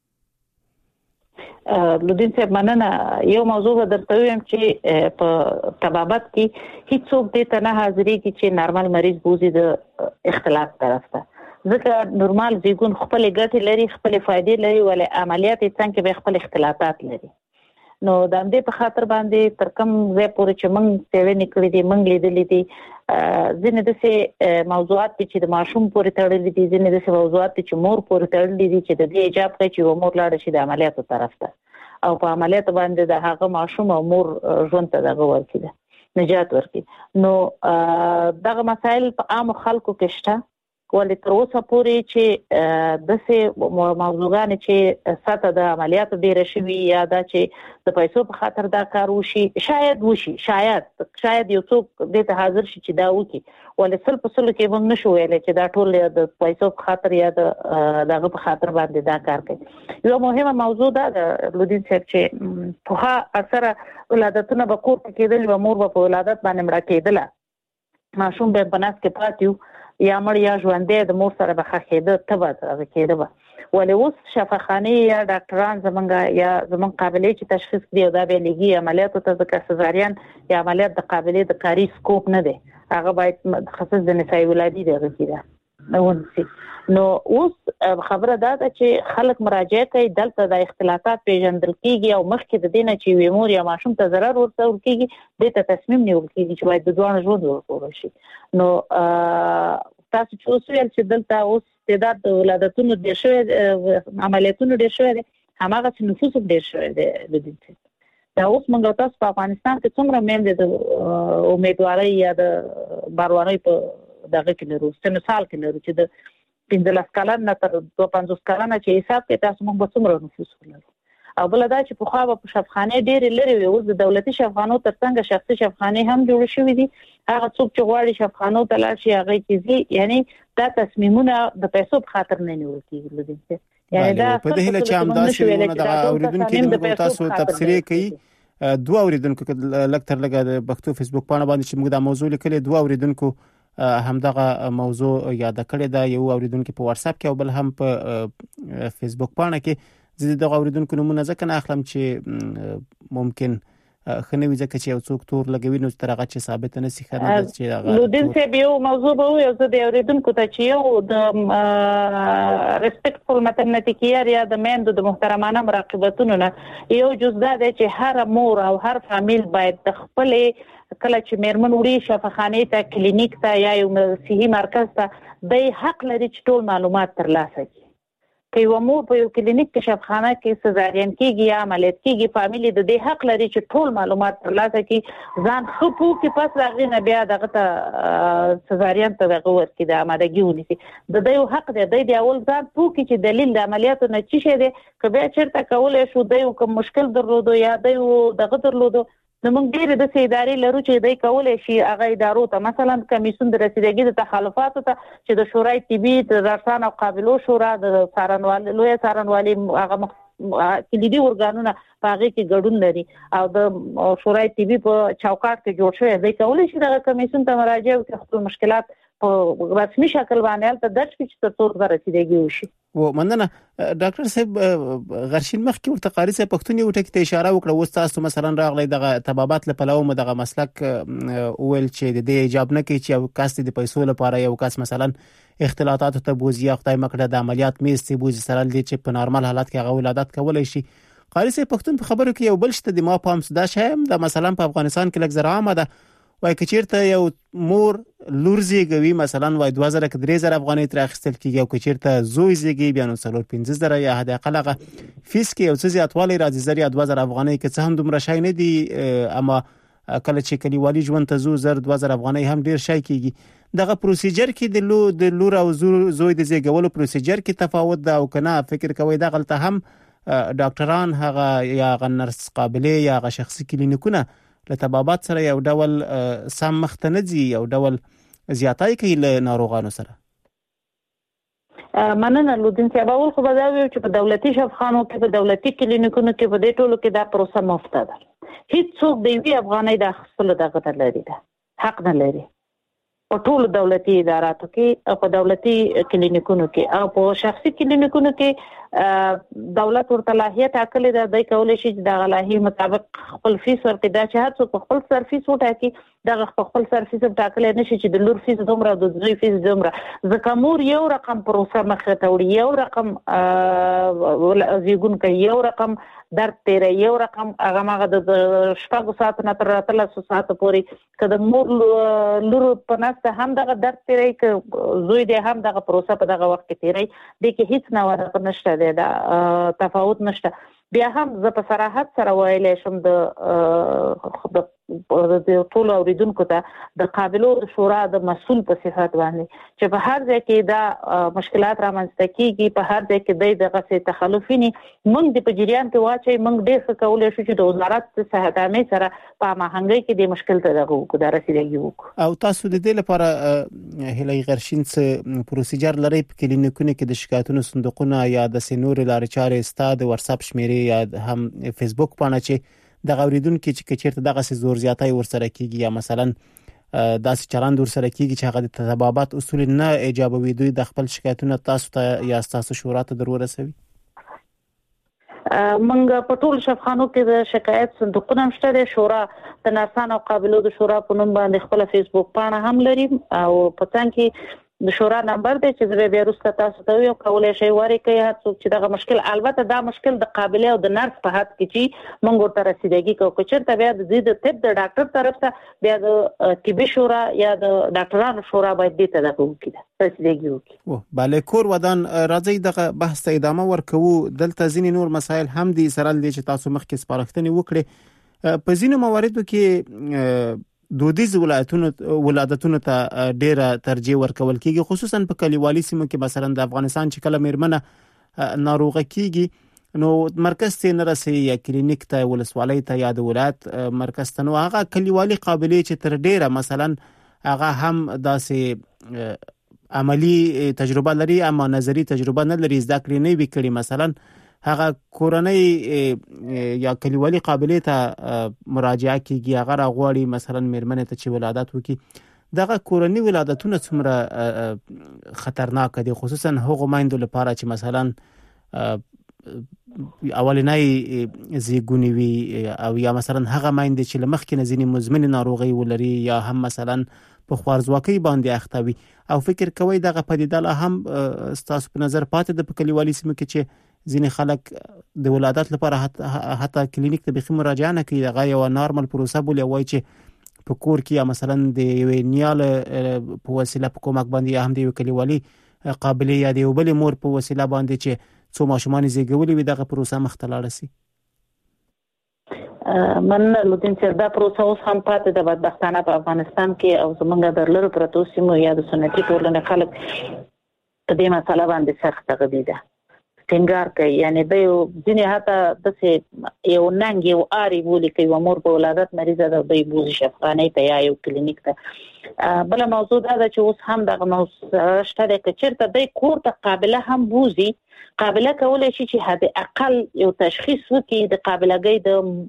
لودین صاحب مننه. یو موضوع درته وایم چې په طبابت کې هیڅوک دې ته نه حاضرېږي چې نارمل مریض بوزي د اختلاف طرف ته، ځکه نورمال زیږون خپل ګټې لري، خپل فائدې لري، ولې عملیات یې څنګه به خپل اختلافات لري. نو د دې په خاطر باندې تر کوم ځای پورې چې موږ څېړنې کړې دي، موږ لیدلې دي ځینې داسې موضوعات چې د ماشوم پورې تړلي دي، ځینې داسې موضوعات چې مور پورې تړلي دي چې د دې ایجاب کوي چې مور لاړه شي د عملیاتو طرف ته او په عملیات باندې د هغه ماشوم او مور ژوند ته دغه ورکړي نجات ورکړي. نو دغه مسایل په عام خلکو کې شته، ولې تر اوسه پورې چې د سه موضوعګان چې ساته د عملیاتو ډیره شوی یا دا چې د پیسو په خاطر دا کار وشي شاید وشي شاید شاید یو څوک د ته حاضر شي چې دا وکي ولې سل په سل کې موږ نشو ویل چې دا ټول د پیسو په خاطر یا د دغه په خاطر باندې دا کار کوي. یو مهمه موضوع ده لودین صاحب چې په اکثره ولادتونه به کور کې کېدل و مور په ولادت باندې مړه کېدله ماشوم به په ناس کې پاتیو یا مړ یا ژوندې د مور سره به خخېده تبه تر کېده به ولې اوس شفاخانه یا ډاکټران زمونږ یا زمونږ قابلیت چې تشخیص دی او دا به لګي عملیات ته ځکه سزارین یا عملیات د قابلیت د کاری سکوپ نه دی هغه باید متخصص د نسایي ولادي دی غوښتي نو نو اوس خبره دا ده چې خلک مراجعه کوي دلته د اختلافات پیژندل کیږي او مخکې د دینه چې وی مور یا ماشوم ته ضرر ورسول کیږي د ته تصمیم نیول کیږي چې باید د دوه ژوند ورکول شي. نو تاسو چې اوس ویل چې دلته اوس تعداد د ولادتونو ډیر شوی عملیاتونو ډیر شوی دي هماغه چې نفوس ډیر شوی دی د دې دا اوس موږ تاسو په افغانستان کې څومره میندې د امیدوارۍ یا د باروانۍ په دغه کې لرو څه مثال کې لرو چې د پنځلس کلن نه تر دوه پنځوس کلن چې حساب کې تاسو موږ به څومره نفوس ولرو او بل دا چې په خوا په شفاخانه ډېر لري وي اوس د دولتي شفاخانو ترڅنګ شخصي شفاخانه هم جوړ شوې دي هغه څوک چې غواړي شفاخانو ته لاړ شي هغه کیږي یعنی دا تصمیمونه د پیسو په خاطر نه نیول کیږي لدې یعنی دا په دې هله چې هم دا شی د اوریدونکو د تاسو تفسیری کوي دوه اوریدونکو لکتر لګا د پښتو فیسبوک باندې باندې چې موږ د موضوع لیکلې دوه اوریدونکو همدغه موضوع یاد کړی دا یو اوریدونکو په واتس اپ کې او بل هم په فیسبوک باندې کې زه دغه اوریدونکو نمونه ځکه نه اخلم چې ممکن خنوي ځکه چې یو څوک تور لګوي نو تر هغه چې ثابت نه سي خنه چې هغه نو دین څه به یو موضوع به یو زه د اوریدونکو ته چې یو د ریسپیکټفول مټرنټی کیر یا د میندو د محترمانه مراقبتونو نه یو جزء ده چې هر مور او هر فامیل باید د خپل کله چې میرمن وړي شفاخانه ته کلینیک ته یا یو صحي مرکز ته د حق لري چې ټول معلومات ترلاسه کړي که یو مور په یو کلینیک کې شفاخانه کې سزارین کېږي یا عملیات کېږي فامیل د دې حق لري چې ټول معلومات ترلاسه کړي ځان خپو کې پس راغلی نه بیا دغه ته سزارین ته دغه ورکړي د آمادګي ونیسي د دې حق دی د دې اول ځان پو کې چې دلیل د عملیاتو نه چی شه دی که بیا چیرته کولای شو د یو کوم مشکل درلودو یا د یو دغه درلودو نو موږ ډېر د سي ادارې لرو چې دای کولای شي هغه ادارو ته مثلا کمیسیون د رسیدګۍ د تخلفاتو ته چې د شورای طبي د رسان او قابلو شورا د سارنوال لوی سارنوالي هغه کلیدي ورګانونه په هغه کې ګډون لري او د شورای طبي په چوکاټ کې جوړ شوی دی کولای شي د کمیسیون ته مراجعه وکړي خپل مشکلات په رسمي شکل باندې تل درج کړي چې تر څو رسیدګي وشي. و مننه ډاکټر صاحب غرشین مخکې ورته قاری صاحب پښتون یو ټکی ته اشاره وکړه و تاسو مثلا راغلی دغه تبابات لپاره او دغه مسلک اول چې د دې ایجاب نه کوي چې یو کاست د پیسو لپاره یو کاس مثلا اختلاطات ته بوزي یا خدای مکړه د عملیات میز ته بوزي سره دي چې په نارمل حالت کې هغه ولادت کولای شي. قاری صاحب پښتون په خبرو کې یو بل شته د ما پام صدا شایم د مثلا په افغانستان کې لږ زره عامه ده وای کچیرته یو مور لور زیږوي مثلا وای دوه زره کې درې زره افغانۍ تر اخیستل کیږي او کچیرته زوی زیږي بیا نو څلور پنځه زره یا حد اقل هغه فیس کې یو څه زیاتوالی راځي زر یا دوه زره افغانۍ کې څه هم دومره شای نه دي اما کله چې کلیوالي ژوند ته زو زر دوه زره افغانۍ هم ډیر شای کیږي دغه پروسیجر کې د لو د لور او زوی د زیږولو پروسیجر کې تفاوت ده او کنه فکر کوي دا غلطه هم ډاکټران هغه یا نرس قابلیت یا هغه شخصي کلینیکونه له تبابات سره یو ډول سم مختنځي یو ډول زیاتای کوي له ناروغانو سره. مننه لودین صاحب اول خو به دا ویو چې په دولتي شفاخانو کې په دولتي کلینیکونو کې په دې ټولو کې دا پروسه مفت ده هیڅ څوک د یوې افغانۍ د اخیستلو دغه لري ده حق نه لري په ټولو دولتي اداراتو کې او په دولتي کلینیکونو کې او په شخصي کلینیکونو کې دولت ورته لاهیه ټاکلې ده د کولای شي د غلاهي مطابق خپل فیس ورکړي دا چې هر څوک خپل سرفیس وټاکي دغه خپل سرفیس ټاکلې نشي چې د لور فیس دومره د زوی فیس دومره ځکه مور یو رقم پروسه مخه ته وړي یو رقم زیګون کوي یو رقم درد تیر یو رقم هغه ماغه د شپږ ساعت نه تر اتلس ساعت پورې کله مور لور په ناسته هم دغه درد تیري ک زوی دې هم دغه پروسه په دغه وخت کې تیري د کې هیڅ نه وره نشته دا تفاوت نشته بیا هم زه په صراحت سره ویلې شم د د ټول اوریدونکو ته د قابلو شورا د مسؤل په صفت باندې چې په هر ځای کې دا مشکلات رامنځته کیږي، په هر ځای کې د غسې تخلفینی موږ د پجریان کې واچي، موږ ډېر څه کولای شو چې د وزارت صحت عامه سره په مهنګي کې د مشکل ته دغه وکړو د رسیدګي وکړو. او تاسو د دې لپاره هلي غرشین څه پروسیجر لري په کلینیکونو کې د شکایتونو صندوقونه یا د سنور لارې چارې ستاد واتساپ شمیرې یا هم فیسبوک باندې چې د اوریدونکو چې چیرته دغه سي زور زیاتای ورسره کیږي یا مثلا داسې چلند ورسره کیږي چې هغه د تطبیقات اصول نه ایجابوي، دوی د خپل شکایتونه تاسو ته یا تاسو شورا ته ضرورت سوي؟ منګ په ټول شفخانو کې د شکایت صندوقونه مشته د شورا د ناسان او قابلو د شورا په نوم باندې خپل فیسبوک پاڼه هم لري او په څنګه کې د شورا نمبر دی چې د بیروسته تاسو ته یو کولای شي وری کوي هڅه چې دغه مشکل، البته دا مشکل د قابلیت او د نرس په حد کې چې موږ ورته رسیدګي کوو. که چېرته بیا د دې د طب د ډاکټر طرف ته بیا د طبي شورا یا د ډاکټرانو شورا باید دې ته دغه وکړي رسیدګي وکړي. او بله کور ودان راځي دغه بحث ته ادامه ورکوو. دلته ځینې نور مسایل هم دي سره دي چې تاسو مخکې سپارښتنې وکړي. په ځینو مواردو کې دودیز ولایتونو ولادتونو ته ډیره ترجیح ورکول کیږي، خصوصا په کلیوالي سیمو کې. مثلا د افغانستان چې کله میرمنه ناروغه کیږي نو مرکز ته نه رسي یا کلینیک ته ولسوالۍ ته یا د ولایت مرکز ته، نو هغه کلیوالي قابلیت چې تر ډیره مثلا هغه هم داسې عملی تجربه لري اما نظری تجربه نه لري، زده کړې نه وی کړي، مثلا هغه کورنۍ یا کلیوالي قابلیت مراجعه کیږي، هغه راغواړي مثلا میرمنه ته چې ولادت وکړي. دغه کورنۍ ولادتونه څومره خطرناک دي، خصوصا هغه مایندو لپاره چې مثلا اولنۍ زیږون وي او یا مثلا هغه مایند چې لمخکې نه ځینې مزمن ناروغي ولري یا هم مثلا په خوارزواکۍ باندې اخته وي. او فکر کوي دغه پدیده لا هم ستاسو په نظر پاتې د کلیوالي سیمو کې چې ځینې خلک د ولادت لپاره حتی کلینیک ته بخي مراجعه نه کوي، دغه یو نارمل پروسه بولي، وایي چې په کور کې یا مثلا د یوې نیاله په وسیله په کومک باندې یا هم د یو کلیوالي قابلیت یا د یو بل مور په وسیله باندې چې څو ماشومان زیږولي وي دغه پروسه مخ ته لاړه سي. من لودین چې دا پروسه اوس هم پاتې د بدبختانه په افغانستان کې او زمونږ د لرو پرتو سیمو یا د سنتي ټولنې خلک په دې مسله باندې سخت غدي ده ټینګار کوي. یعنی د یو ځینې حتی د یو ننګ یو آری بولی کوي و مور په ولادت مریضه ده د بوزي شفخانه ته یا یو کلینیک ته. بل موضوع دا ده چې اوس هم دغه موضوع شته چې چیرته د کور ته قابله هم بوزي، قابله کولای شي چې حد اقل یو تشخیص وکړي د قابلګۍ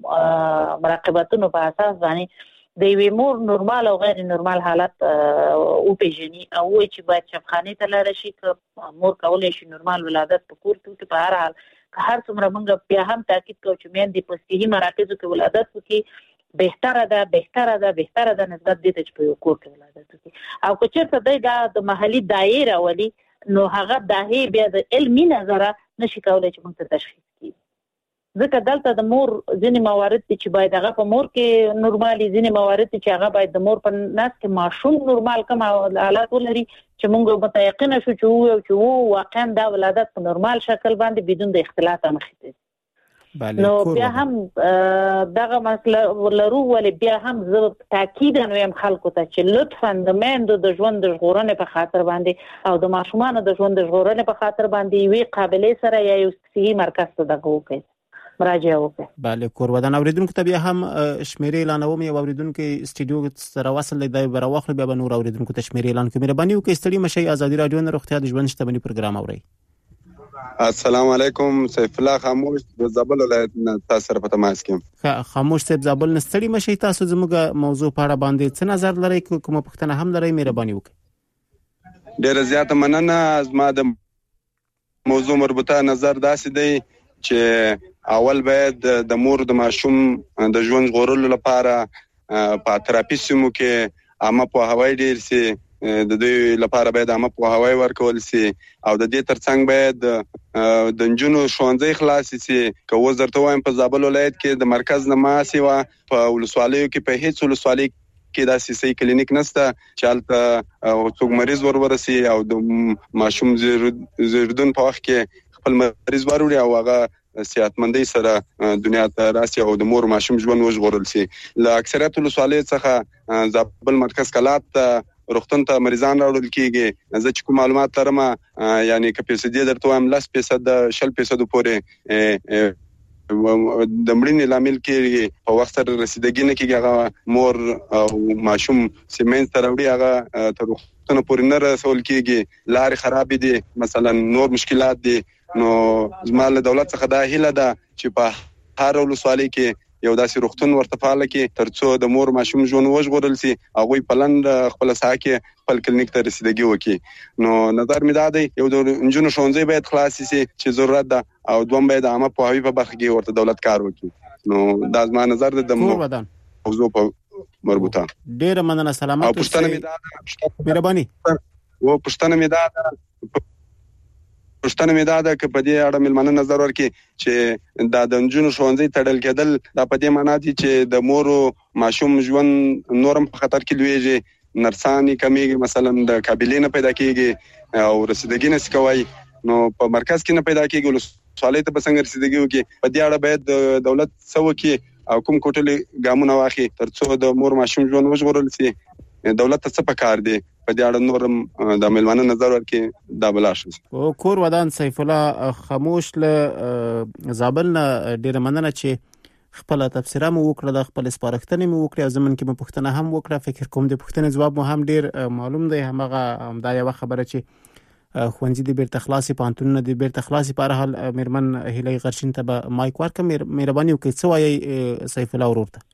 د مراقبتونو په اساس باندې د یوې مور نورمال او غیر نورمال حالت او پیژني او وایي چې باید شفخانه ته لاړ شي که مور کولای شي نورمال ولادت په کور کې په هر حال که هر څومره موږ بیا هم تاکید کوو چې میندې په صحي مراکزو کې ولادت وکړي بهتره ده بهتره ده بهتره ده نسبت دې ته چې په یو کور کې ولادت وکړي. او که چېرته دی دا د محلي دایره ولي نو هغه داهي بیا د علمي نظره نشي کولای چې موږ ته تشخیص کړي، ځکه دلته د مور ځینې موارد چې باید هغه په مور کې نورمالي، ځینې موارد چې هغه باید د مور په نس کې ماشوم نورمال کوم حالات ولري چې موږ متيقنه شو چې وو چې وو واقعا دا ولادت په نورمال شکل باندې بدون د اختلاط مخې ته. نو بیا هم دغه مسله ولرو ولې بیا هم زه تاکید نویم خلکو ته چې لطفا د میندو د ژوند د ژغورنې په خاطر باندې او د ماشومانو د ژوند د ژغورنې په خاطر باندې وی قابلیت سره یا یو صحي مرکز ته دغه وکړي مراجعه وکړي. بله کور ودان اوریدونکو ته بیا هم شمیرې اعلانوم، یو اوریدونکو استودیو سره وصل دی به راوخل بیا به نور اوریدونکو ته شمیرې اعلان کوي. مهرباني وکړئ ستړي مشي. ازادي رادیو نه روغتیا د ژوند شتمنۍ پروګرام اوري. السلام علیکم، سیف الله خاموش د زابل ولایت نه تاسو سره په تماس کې. خاموش صاحب زابل نه ستړي مشي، تاسو زموږ موضوع په اړه باندې څه نظر لرئ؟ کومه پوښتنه هم لرئ مهرباني وکړئ. ډیره زیاته مننه. زما د موضوع مربوطه نظر داسې دی چې اول باید د مور د ماشوم د ژوند ژغورلو لپاره په تراپي سیمو کې عامه پوهاوی ډیر سي، د دې لپاره باید عامه پوهاوی ورکول سي او د دې ترڅنګ باید د نجونو ښوونځي خلاص سي. که اوس درته وایم په زابل ولایت کې د مرکز نه ماسي وا په ولسوالیو کې په هیڅ ولسوالۍ کې داسې صحي کلینیک نشته چې هلته څوک مریض ور ورسي او د ماشوم زیږون په وخت کې خپل مریض وروړي او هغه صحتمندۍ سره دنیا ته راسي او د مور ماشوم ژوند وژغورل شي. له اکثریت ولسوالۍ څخه زابل مرکز کلات ته روغتون ته مریضان راوړل کیږي. زه چې کوم معلومات لرم یعنی که فیصدي درته وایم لس فیصد شل فیصد پورې د مړینې لامل کېږي په وخت سره رسیدګي نه کېږي. هغه مور او ماشوم سیمنس ته راوړي هغه تر وختونه پورې نه رسول کېږي. لارې خرابې دي مثلا نور مشکلات دي. نو زما له دولت څخه دا هیله ده چې په هر ولسوالۍ کې یو داسې روغتون ورته فعال کړي ترڅو د مور ماشوم ژوند وژغورل شي. هغوی په لنډ خپل ساحه کې خپل کلینیک ته رسیدګي وکړي. نو نظر مې دا دی یو د انجونو ښوونځي باید خلاص شي چې ضرورت ده او دوم باید عامه پوهاوی په برخه کې ورته دولت کار وکړي. نو دا زما نظر ده د موضوع په مربوطه. ډېر مننه. سلامت او پښتنه مې دا مهرباني و پښتنه مې دا پښتنه مې دا ده چې په دې اړه ملمنه نظر ورکړي چې دا د انجونو ښوونځي تړل کېدل دا په دې معنی دي چې د مور ماشوم ژوند نورم په خطر کې لویږي. نرسانی کمیږي مثلا د قابلیت نه پیدا کیږي او رسیدګي نه سکوي. نو په مرکز کې نه پیدا کیږي ولسوالۍ ته بسنګ رسیدګي وکي. په دې اړه باید دولت سو کې او کوم کوټلې ګامونه واخلي ترڅو د مور ماشوم ژوند وژغورل شي. دولت ته څه پکار دی په دې اړه نورم د ملمنه نظر ورکړي دا بلاش. او کور ودان سیف الله خاموش له زابل نه ډیر مننه چې خپل تفسیره مو وکړه د خپل سپارښتنې مو وکړه. زمون کې مو پوښتنه هم وکړه. فکر کوم د پوښتنې جواب مو هم ډیر معلوم دی. همغه دا یو خبره چې خوندې د بیرته خلاصي پانتون د بیرته خلاصي په هر حال مرمن هلي غرشین ته به مایک ورکم. مهرباني وکړئ څه وایي سیف الله ورور ته.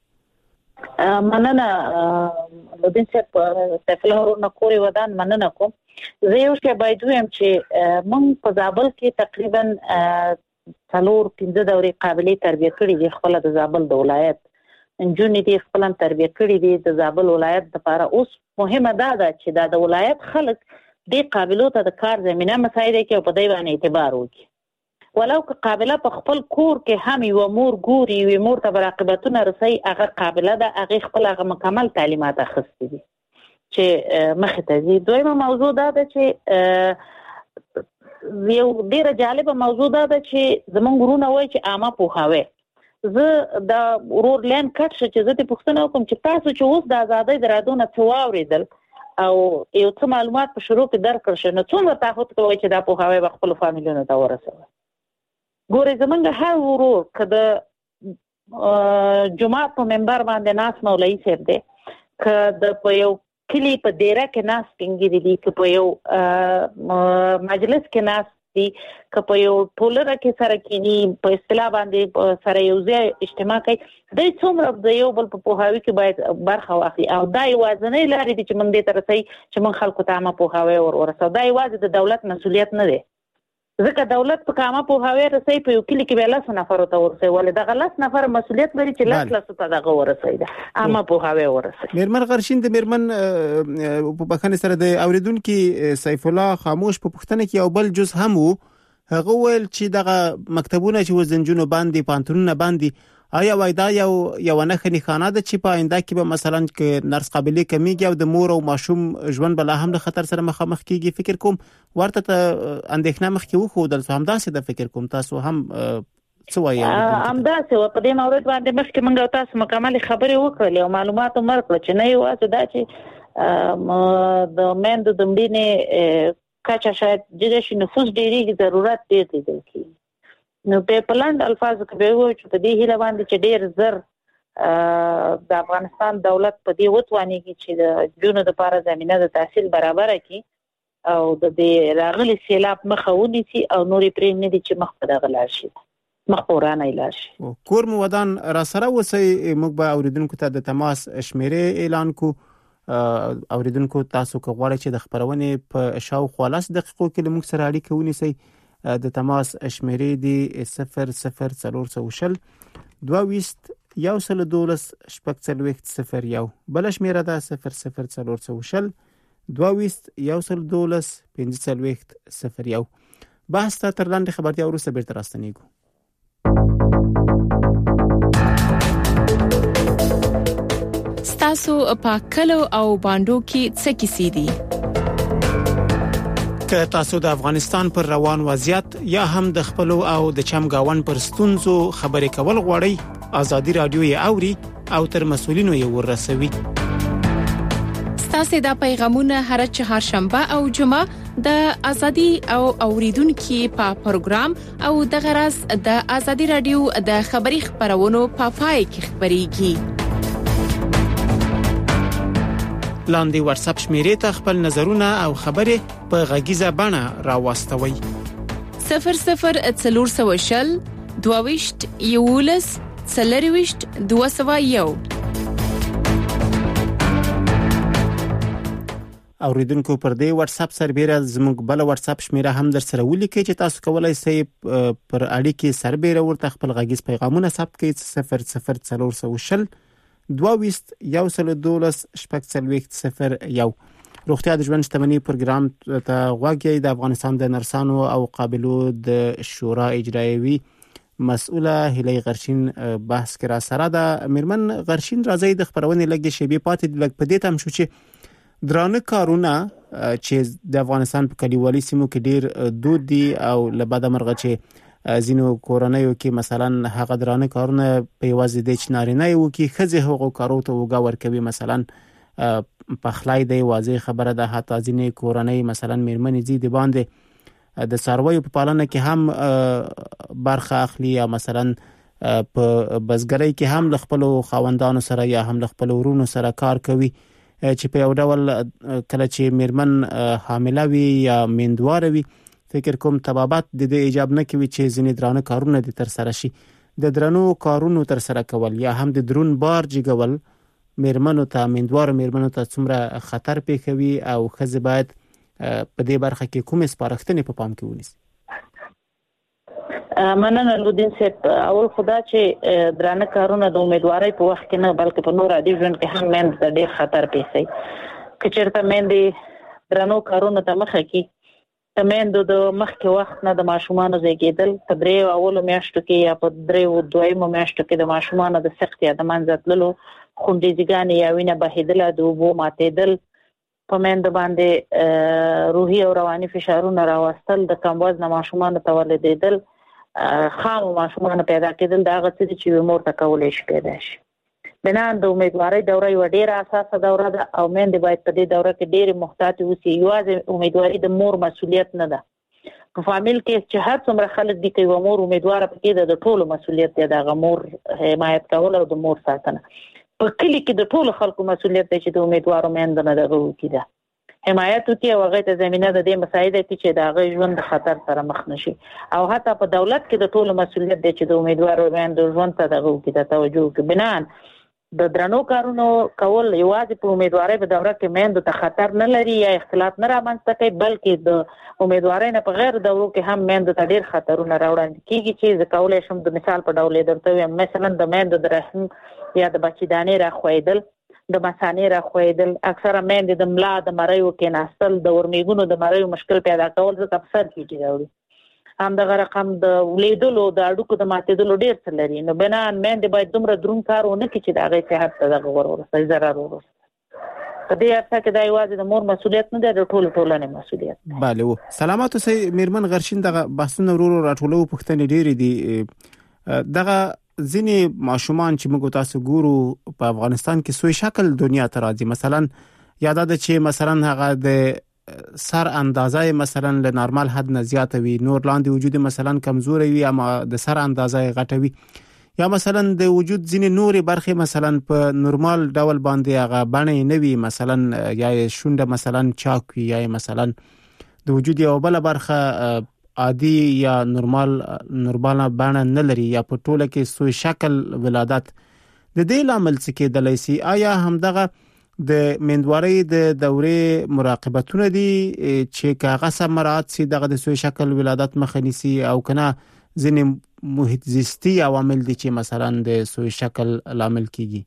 مننه لودین صاحب. سیف الله ورور نه کوري ودان مننه کوم. زه یو څه باید وایم چې موږ په زابل کې تقریبا څلور پنځه دورې قابلیت تربیه کړې دي. خپل د زابل د ولایت انجونې دي خپل تربیه کړې دي د زابل ولایت لپاره. اوس مهمه ده چې دا د ولایت خلک د قابلیت د کار زمينه مساعده کې او په دې باندې اعتبار وکړي. ولو که قابله په خپل کور کې هم یو مور ګوري یو مور ته راقبتونه رسي هغه قابله ده هغه خپل هغه مکمل تعلیمات اخستي دي چې مخه ته دي. دویمه موضوع ده چې یو ډیره جالبه موضوع ده چې زمونږ ورونه وایي چې عامه پوهاوی. زه د ورور لین کټ شه چې زه ته پوښتنه وکم چې تاسو چې اوس د آزادۍ د رادونه څو اوریدل او یو څه معلومات په شروع کې درکړ شو نو څومره تاسو کوي چې دا پوهاوی به خپل فامیلونو ته ورسوي. ګورې زمونږ هر ورور کده جمعه په منبر باندې ناس مولوی صاحب دی کده په یو کلی په دیره کې ناس ټینګې دي که په یو مجلس کې ناس دي که په یو ټولنه کې سره کېني په اصطلاح باندې سره یو ځای اجتماع کوي دوی څومره د یو بل په پوهاوي کې باید برخه واخلي او دا یوازینۍ لارې دي چې موږ دې ته رسوي چې موږ خلکو ته عامه پوهاوی ور ورسوو. دا یوازې د دولت مسؤلیت نه دی ځکه دولت په عامه پوهاوی رسوي په یو کلي کې به لس نفرو ته ورسوي ولې دغه لس نفر مسؤلیت لري چې لس لس ته دغه ورسوي عامه پوهاوی ورسوي. میرمن غرشین د میرمن په بخښنې سره د اوریدونکو سیف الله خاموش په پوښتنه کې یو بل جز هم وو. هغه ویل چې دغه مکتبونه چې وزنجونو باندې پانتونونه باندې آیا وای دا یو یو نه خني خانه ده چې په آینده کې به مثلا کې نرس قابلیت کمیږي او د مور او ماشوم ژوند بل هم د خطر سره مخامخ کیږي. فکر کوم ورته ته اندېښنه مخ کې وخو دلته هم داسې د فکر کوم تاسو هم څه وایي هم داسې و په دې مورید باندې مخ کې موږ تاسو مکمل خبرې وکړلې او معلومات ورکړل چې نه یوازې دا چې د مند د مړینې کچا شاید جدي نفوس ډېری ضرورت ډېر دی دلته نو په پلاند الفاظ کې به وایي چې په دې هیله باندې چې ډېر زر د افغانستان دولت په دې وتوانیږي چې د جنونو لپاره زمينه د تحصیل برابر کړي او د دې راغلي سیلاب مخه ونیسي او نورې پرې نه دي چې مخ په دغه لار شي مخ پورانه لار شي. کور مو ودان را سره وسی موږ به اوریدونکو ته د تماس شمیرې اعلان کو. اوریدونکو تاسو که غواړئ چې د خبرونې په شاوخوا لس دقیقو کې موږ سره اړیکه ونیسئ د تماس شمیرې دی صفر صفر څلور سوه شل دوه ویشت یو سل دولس شپږ څلوېښت صفر یو بله شمیره ده صفر صفر څلور سوه شل دوه ویشت یو سل دولس پنځه څلوېښت صفر یو. بحث ته تر لاندې خبرتیا وروسته بیرته راستنیږو. ستاسو په کلو او باندو کې څه کیسې دي؟ که تاسو د افغانستان پر روان وضعیت یا هم د خپل او د چمګاون پر ستونزو خبرې کول غواړئ، ازادي رادیو یې اوري او تر مسولینو یې ورسوي. تاسو د پیغامونه هر چهارشنبه او جمعه د ازادي او اوریدونکو په پروګرام او د غرض د ازادي رادیو د خبري خبرونو په پای کې خبريږي. لاندې واتس اپ شمیرې ته خپل نظرونه او خبرې په غږیزه بڼه راوستوي. صفر صفر څلور سوه شل دوه یولس څلرويشت دوه سوه یو. اوریدونکو پر دې واتس اپ سربېره زموږ بل واتس اپ شمیره هم در سره ولیکئ چې تاسو کولای شئ پر اړیکې سربېره ورته خپل غږیز پیغامونه ثبت کړئ. صفر صفر څلور سوه شل دوه یو سل دولس شپږ څلوېښت صفر یو. روغتیا د ژوند شتمنۍ پروګرام ته غواګي د افغانستان د نرسانو او قابلو د شورا اجرایوي مسؤله هلي غرشین بحث کې را سره د میرمن غرشین راځي د خبرونې لګي شبي پاتې د لګ پدې تم شو چې درانه کارونه چې د افغانستان په کلیوالي سیمو کې ډیر دود دي او لباده مرغه چې زینو کورونایو کې مثلا هغه درانه کارونه په یوازې د چنارینه یو کې خزه هغه کارو ته وګا ورکوي. مثلا په خلای دی واضح خبره ده حتی ځینې کورونای مثلا میرمنې زی دی باندې د سارویو په پالنه کې هم برخه اخلي یا مثلا په بزګرۍ کې هم خپل خاوندانو سره یا هم خپل ورونو سره کار کوي چې په یو ډول کله چې میرمن حامله وي یا میندواره وي فکر کوم تبابات د دې ایجاب نه کوي چې ځینې درانه کارونه د تر سره شي. د درنو کارونو تر سره کول یا هم د درون بار جګول میرمنو ته میندواره میرمنو ته څومره خطر پیښوي او خزه باید په دې برخه کې کومه سپارښتنې په پام کې ونیسي. مننه لودین صاحب. اول خدا چې درانه کارونه د امیدوارۍ په وخت کې نه بلکې په نور عادي ژوند کې هم مند د ډېر خطر پیښي. که چېرته مندې درانو کارونه ته مخه کی ته مند د مخکې وخت نه د ماشومان زیږیدل په درې اولو میاشتو کې یا په درې دویمو میاشتو کې د ماشومان د سخت یا د منځتللو خونډېزګانې یا وینه بهیدل د اوبو ماتېدل په مند باندې روحي او رواني فشارونه راوستل د کم وزن ماشومان تولیدېدل خام ماشومان پیدا کېدل دا هغه څه چې مور ته کولای شي پیدا شي. بنان د امیدوارۍ دوره یو ډیره اساسه دوره ده او مند باید په دې دوره کې ډېر محتاط اوسي. یوازې امیدواري د مور مسؤلیت نه ده. په فامیل کې چې هر څومره خلک دي کوي مور امیدواره پکې د ټولو مسؤلیت دی د مور حمایت کول او د مور ساتنه. په کلی کې د ټولو خلکو مسؤلیت دی چې د امیدوارو مند نه دغه وکړي حمایت وکړي او هغه ته زمينه د دې مساعده کې چې د هغه ژوند خطر سره مخ نشي. او حتی په دولت کې د ټولو مسؤلیت دی چې د امیدوارو مند ژوند ته دغه وکړي توجه وکړي. بنان د درنو کارونو کول یوازې په امیدوارۍ په دوره کې مند ته خطر نه لري یا اختلاط نه رامنځته کوي بلکې د امیدوارۍ نه په غیر دورو کې هم مند ته ډېر خطرونه راوړاندې کیږي چې زه کولای شم د مثال په ډول درته وایم. مثلا د مند د رحم یا د بچیدانې راخویدل د مثانې راخویدل اکثره مند د ملا د مریو کې ناستل د ورمیګونو د مریو مشکل پیدا کول ځکه په سر کې راوړي. هم دغه رقم د ولیدلو د اډوکو د ماتېدلو ډېر څه لري. نو بنان مند باید دومره درون کار ونه کړي چې د هغې صحت ته دغه ورورسوي ضرر ورسوي. په دې ارڅه کې دا یوازې د مور مسؤلیت نه دی د ټولو ټولنې مسؤلیت دی. بله و سلامات اوسئ میرمن غرشین. دغه بحثونه ورو راټولو پوښتنې ډېرې دي. دغه ځینې ماشومان چې موږ تاسو ګورو په افغانستان کې سوی شکل دنیا ته راځي. مثلا یاد ده چې مثلا هغه د سر اندازه مثلا له نورمال حد نه زیاته وي، نور لاندې وجود مثلا کمزوري وي اما د سر اندازه غټه وي، یا مثلا د وجود ځینې نورې برخې مثلا په نورمال ډول باندې هغه بڼه نه وي، مثلا یا شونډه مثلا چاک وي، یا مثلا د وجود یو بل برخه عادي یا نورمال نورمال بڼه نه لري یا په ټوله کې سوی شکل ولادت. د دې لامل څه کېدلی شي؟ آیا همدغه د مندوارۍ د دورې مراقبتونه دي چې کاغه سم مراد سي دغه د سوی شکل ولادت مخه نیسي او کنه ځینې محیط زیستی عوامل دي چې مثلا د سوی شکل لامل کیږي؟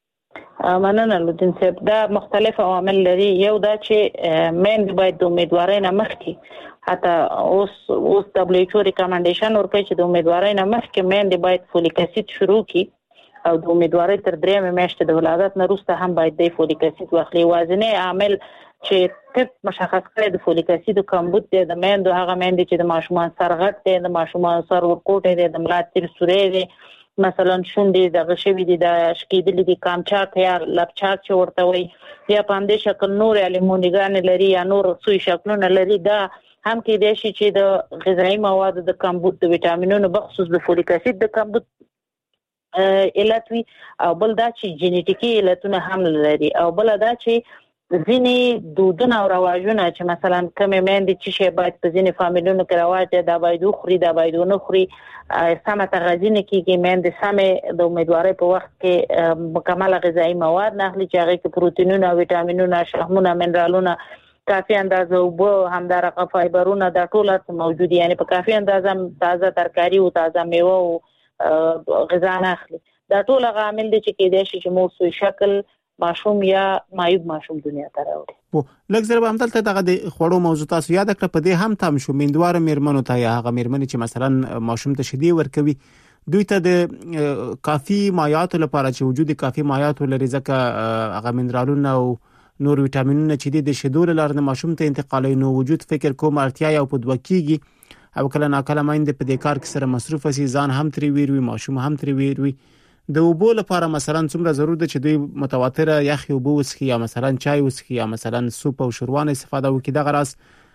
مننه لودین صاحب. دا مختلف عوامل لري. یو دا چې مند باید د امیدوارۍ نه مخکې حتی اوس اوس دبليو ایچ او ریکمنډیشن ورکوي چې د امیدوارۍ نه مخکې مند باید فولیک اسید شروع کړي او د امیدوارۍ تر درېمې میاشتې د ولادت نه وروسته هم باید د فولیک اسید واخلي. یوازینی عامل چې ټیپ مشخص کړي د فولیک اسید کمبود دی د میندو هغه میندې چې د ماشومان سر غټ دی، د ماشومان سر ورکوټی دی، د ملا تیر سوری دی، مثلا شونډې دغه شوي دي، د شکېدلي دي، کامچاک یا لپچاک چې ورته وایي، یا په همدې شکل نور الیمونیګانې لري یا نور سوی شکلونه لري. دا هم کېدای شي چې د غذایي موادو د کمبود د ویټامینونو بخصوص د فولیک اسید د کمبود علت وي، او بل دا چې جینیټیکي علتونه هم لري، او بل دا چې ځینې دودونه او رواجونه چې مثلا کومې میندې چې شی باید په ځینې فامیلونو کې رواج دی دا باید وخوري دا باید ونه خوري، سمه تغذیه نه کېږي، میندې سمې د امیدوارۍ په وخت کې مکمله غذایي مواد نه اخلي چې هغې کې پروتینونه، ویټامینونه، شحمونه، منرالونه، کافي اندازه اوبه، همدارقه فایبرونه، دا ټول موجود دي. یعنی په کافي اندازه تازه ترکاري او تازه میوه او غذا نه اخلي. دا ټول هغه عامل دي چې کېدای شي چې مور سوی شکل ماشوم یا معیوب ماشوم دنیا ته راوړي. په لږ ځل به همدلته دغه د خوړو موضوع تاسو یاد کړه، په دې هم تم شو میندواره میرمنو ته یا هغه میرمنې چې مثلا ماشوم ته شیدې ورکوي دوی ته د کافي مایعاتو لپاره چې وجود کافي مایعاتو لري ځکه هغه منرالونه او نور ویټامینونه چې د شیدو له لارې ماشوم ته انتقالوي، نو وجود فکر کوم اړتیا یو په دوه کېږي او کله ناکله میندې په دې کار کې سره مصروف شي، ځان هم ترې ویروي، ماشوم هم ترې ویروي. د اوبو لپاره مثلا څومره ضرور ده چې دوی متواتره یخي اوبه وڅښي یا مثلا چای وڅښي یا مثلا سوپ او شوروان استفاده وکړي؟ دغه راز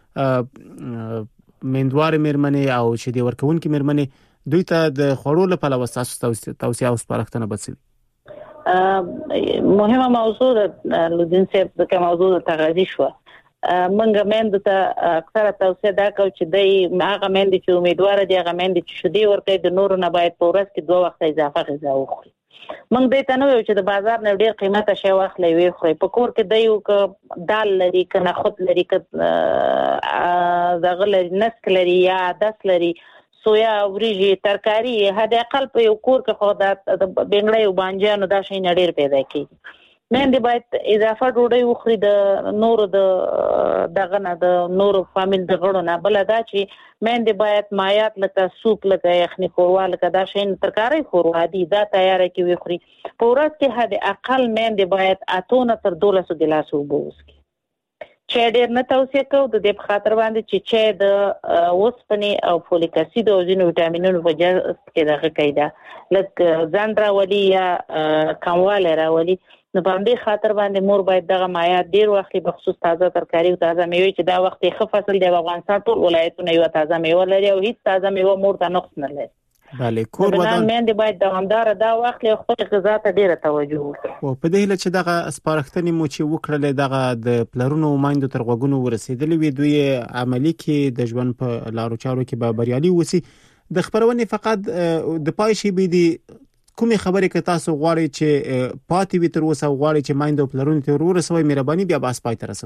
میندواره میرمنې او شیدې ورکوونکې میرمنې دوی ته د خوړو لپاره وساسو توصیه او سپارښتنه بڅوي. مهمه موضوع ده لودین صاحب، ځکه موضوع د تغذیه شو. منګه میندو ته اکثره توصیه دا کوي چې د هغه میندې چې امیدواره دي، هغه میندې چې شیدې ورکوي، د نورو نه باید په ورځ کې دوه وخته اضافه غذا وخوري. موږ دې ته نه وایو چې د بازار نه ډېر قیمته شی واخلئ ویې خورئ. په کور کې دی یو که دال لري، که نخود لري، که دغه لري نسک لري یا عدس لري، سویا، وریجې، ترکاري، حد اقل په یو کور کې خو د بنګړۍ او بانجانو دا شی نه ډېر پیدا کېږي. میندې باید اضافه ډوډۍ وخوري د نورو د دغه نه د نورو فامیل د غړو نه. بله دا چې میندې باید مایعات لکه سوپ، لکه یخني ښوروا، لکه دا شی ترکارۍ ښوروا دي دا تیاره کې وخوري. په ورځ کې حد اقل میندې باید اتو نه تر دولسو ګیلاسو اوبه وڅښي. چای ډېر نه توصیه کوو د دې په خاطر باندې چې چای د اوسپنې او فولیک اسید او ځینو ویټامینونو په جذب کې دغه کوي، دا لږ ځنډ راولي یا کموالی راولي. نو په همدې خاطر باندې مور باید دغه مایعات ډېر واخلي، بخصوص تازه ترکاري او تازه میوې چې دا وخت یې ښه فصل دی. افغانستان ټول ولایتونه یوه تازه میوه لري او هیڅ تازه میوه مور ته نقص نه لري. بله، کور ودان میندې باید دوامداره دا واخلي او خپل غذا ته ډېره توجه وکړي. او په دې هیله چې دغه سپارښتنې مو چې وکړلې دغه د پلرونو میندو تر غوږونو ورسېدلې وي، دوی عملي کې د ژوند په لارو چارو کې به بریالي وسی. د خبرونې فقط د پای شی به دي کومې خبرې که تاسو غواړئ چې پاتې وي تر اوسه، غواړئ چې میندو پلرونو ته ورسوئ، مهرباني بیا بس پای ته رسوو.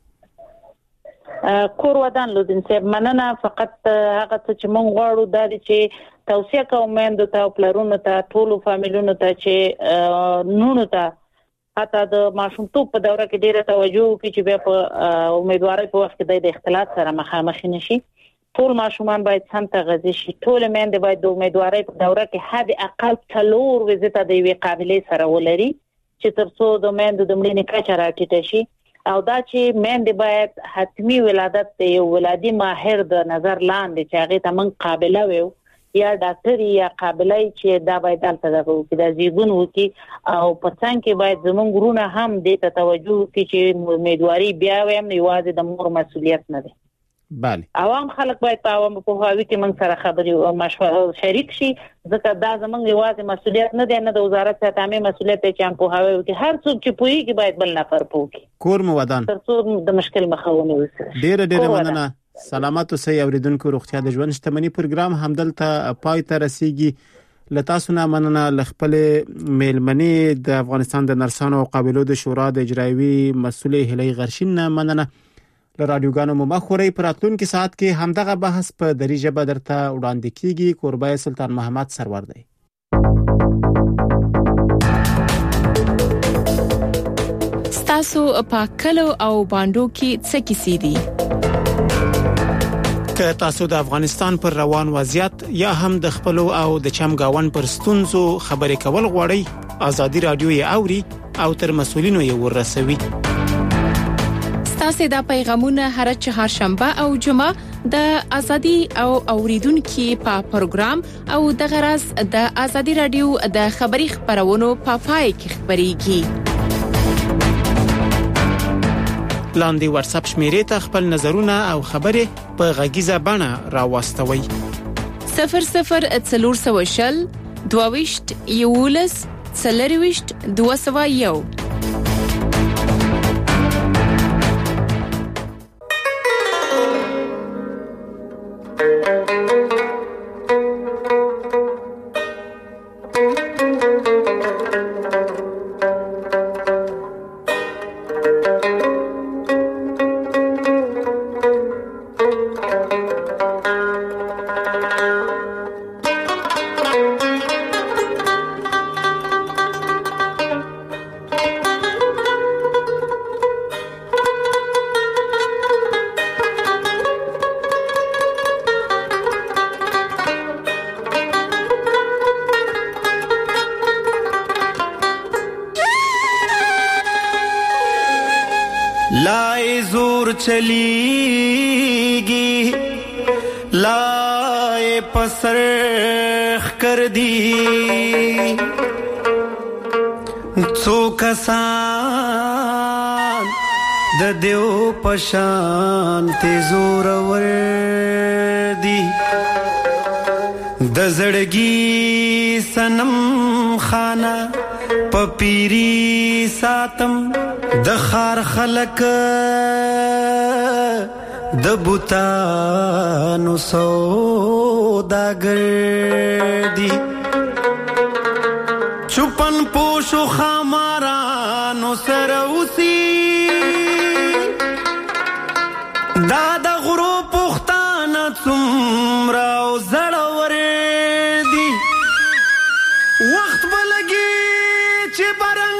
کور ودان لودین صاحب، مننه. فقط هغه څه چې موږ غواړو دا دی چې توصیه کوم میندو ته او پلرونو ته، ټولو فامیلونو ته چې نونو ته حتی د ماشومتوب په دوره کې ډېره توجه وکړي چې بیا په امیدوارۍ په وخت کې د اختلاط سره مخامخ نه شي. ټول ماشومان باید سم تغذیه شي. ټول میندې باید د امیدوارۍ په دوره کې حد اقل څلور ورځې ته د یوې قابلې سره ولري چې تر څو د میندو د مړینې کچه راټیټه شي. او دا چې میندې باید حتمی ولادت د یو ولادي ماهر د نظر لاندې چې هغې ته موږ قابله ویو یا ډاکټر یا قابله چې دا باید دلته دغه وکړي، دا زیږون وکړي. او په څنګ کې باید زموږ وروڼه هم دې ته توجه وکړي چې امیدواري بیا ویم یوازې د مور مسؤلیت نه دی. بله، عوام خلک باید په عوامو پوهاوي کې موږ سره خبرې او مشوره شریک شي، ځکه دا زموږ یوازې مسؤلیت نه دی، نه د وزارت صحت عامې مسؤلیت دی چې هم پوهاوی وکړي. هر څوک چې پوهېږي باید بل نفر پوه کړي. کور مو ودان تر څو د مشکل مخه ونیول شي. ډېره ډېره مننه. سلامات اوسئ اوریدونکو. روغتیا د ژوند شتمني پروګرام همدلته پای ته رسیږي. له تاسو نه مننه. له خپلې میلمنې د افغانستان د نرسانو او قابلو د شورا د اجرایوي مسؤلې هیلۍ غرشین نه مننه. له رادیوګانو مو مخوري پر راتلونکي ساعت کې همدغه بحث په دری ژبه درته وړاندې کیږي. کوربه سلطان محمد سرور دی. ستاسو په کلو او باندو کې څه کیسې دي؟ که تاسو د افغانستان پر روان وضعیت یا هم د خپل او د چمګاون پر ستونزو خبرې کول غواړئ، ازادي رادیو یې اوري او تر مسولینو یې ورسوي. تاسو د پیغامونه هر چهارشنبه او جمعه د ازادي او اوریدونکو په پروګرام او د غرض د ازادي رادیو د خبري خبرونو په پای کې خبريږي. لاندې واتس اپ شمیرې ته خپل نظرونه او خبرې په غږیزه بڼه راوستوي. صفر صفر څلور سوه شل دوه یولس څلرويشت دوه سوه یو. चलीगी लाए पसरख कर दी सो कसान द देव पशान ते जोरवर दी द जड़गी सनम खाना पपीरी सातम د خار خلق د بوتانو سوداګر دي چوپن پوشو خمارانو سره اوسي دا د غرو پختانه څومره او زړور دي وخت بلګي چې برنګ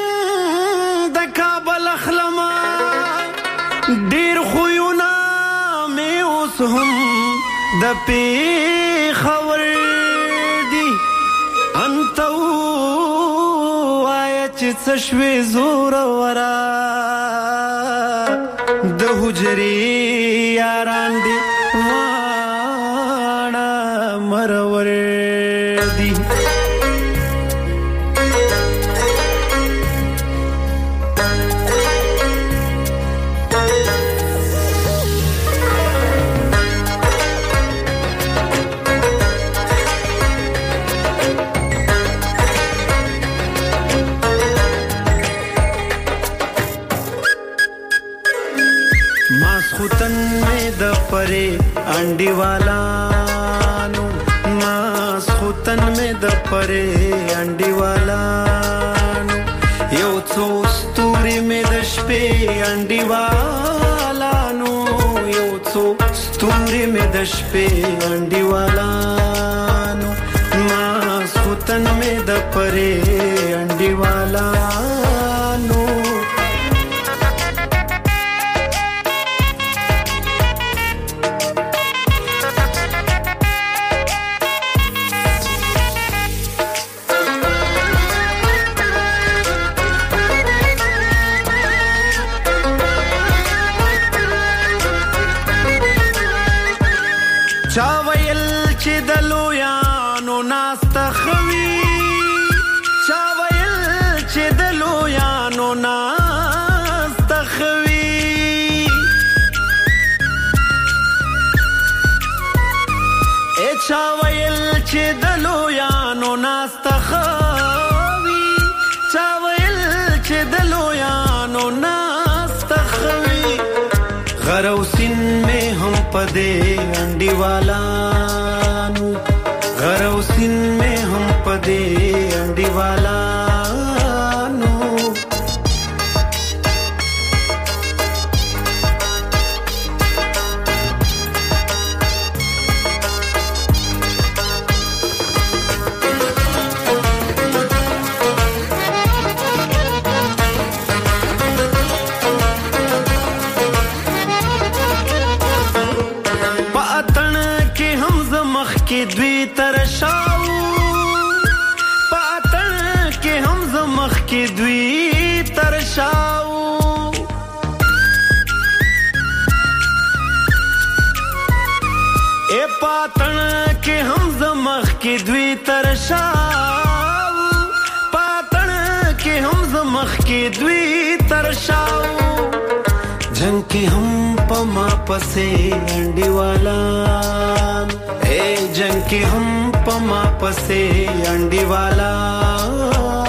ډیر خوونه مې اوس هم د پی خبر دي انت وای چې څشوي زور ورا د حجري یاران دي وانا مرور دي परे अंडी वालानो मास खुतन में द परे अंडी वालानो यो څو ستوري में د شپې अंडी वालानो यो څو ستوري में د شپې अंडी वालानो मास खुतन में द परे अंडी वालानो چاویل چې دلو یانو ناستخوي چاویل چې دلو یانو ناستخوي اے چاویل چې دلو یانو ناستخوي چاویل چې دلو یانو ناستخوي غروسین میں ہم پدے انڈی والانو غروسین میں ہم پدے انڈی والانو पातन کې دوی ترشاو پاتن کې هم زمخ کې دوی ترشاو اے پاتن کې هم زمخ کې دوی ترشاو پاتن کې هم زمخ کې دوی ترشاو جنگ کې هم پما پسې انډي والا اے جنگ کې هم پما پسې انډي والا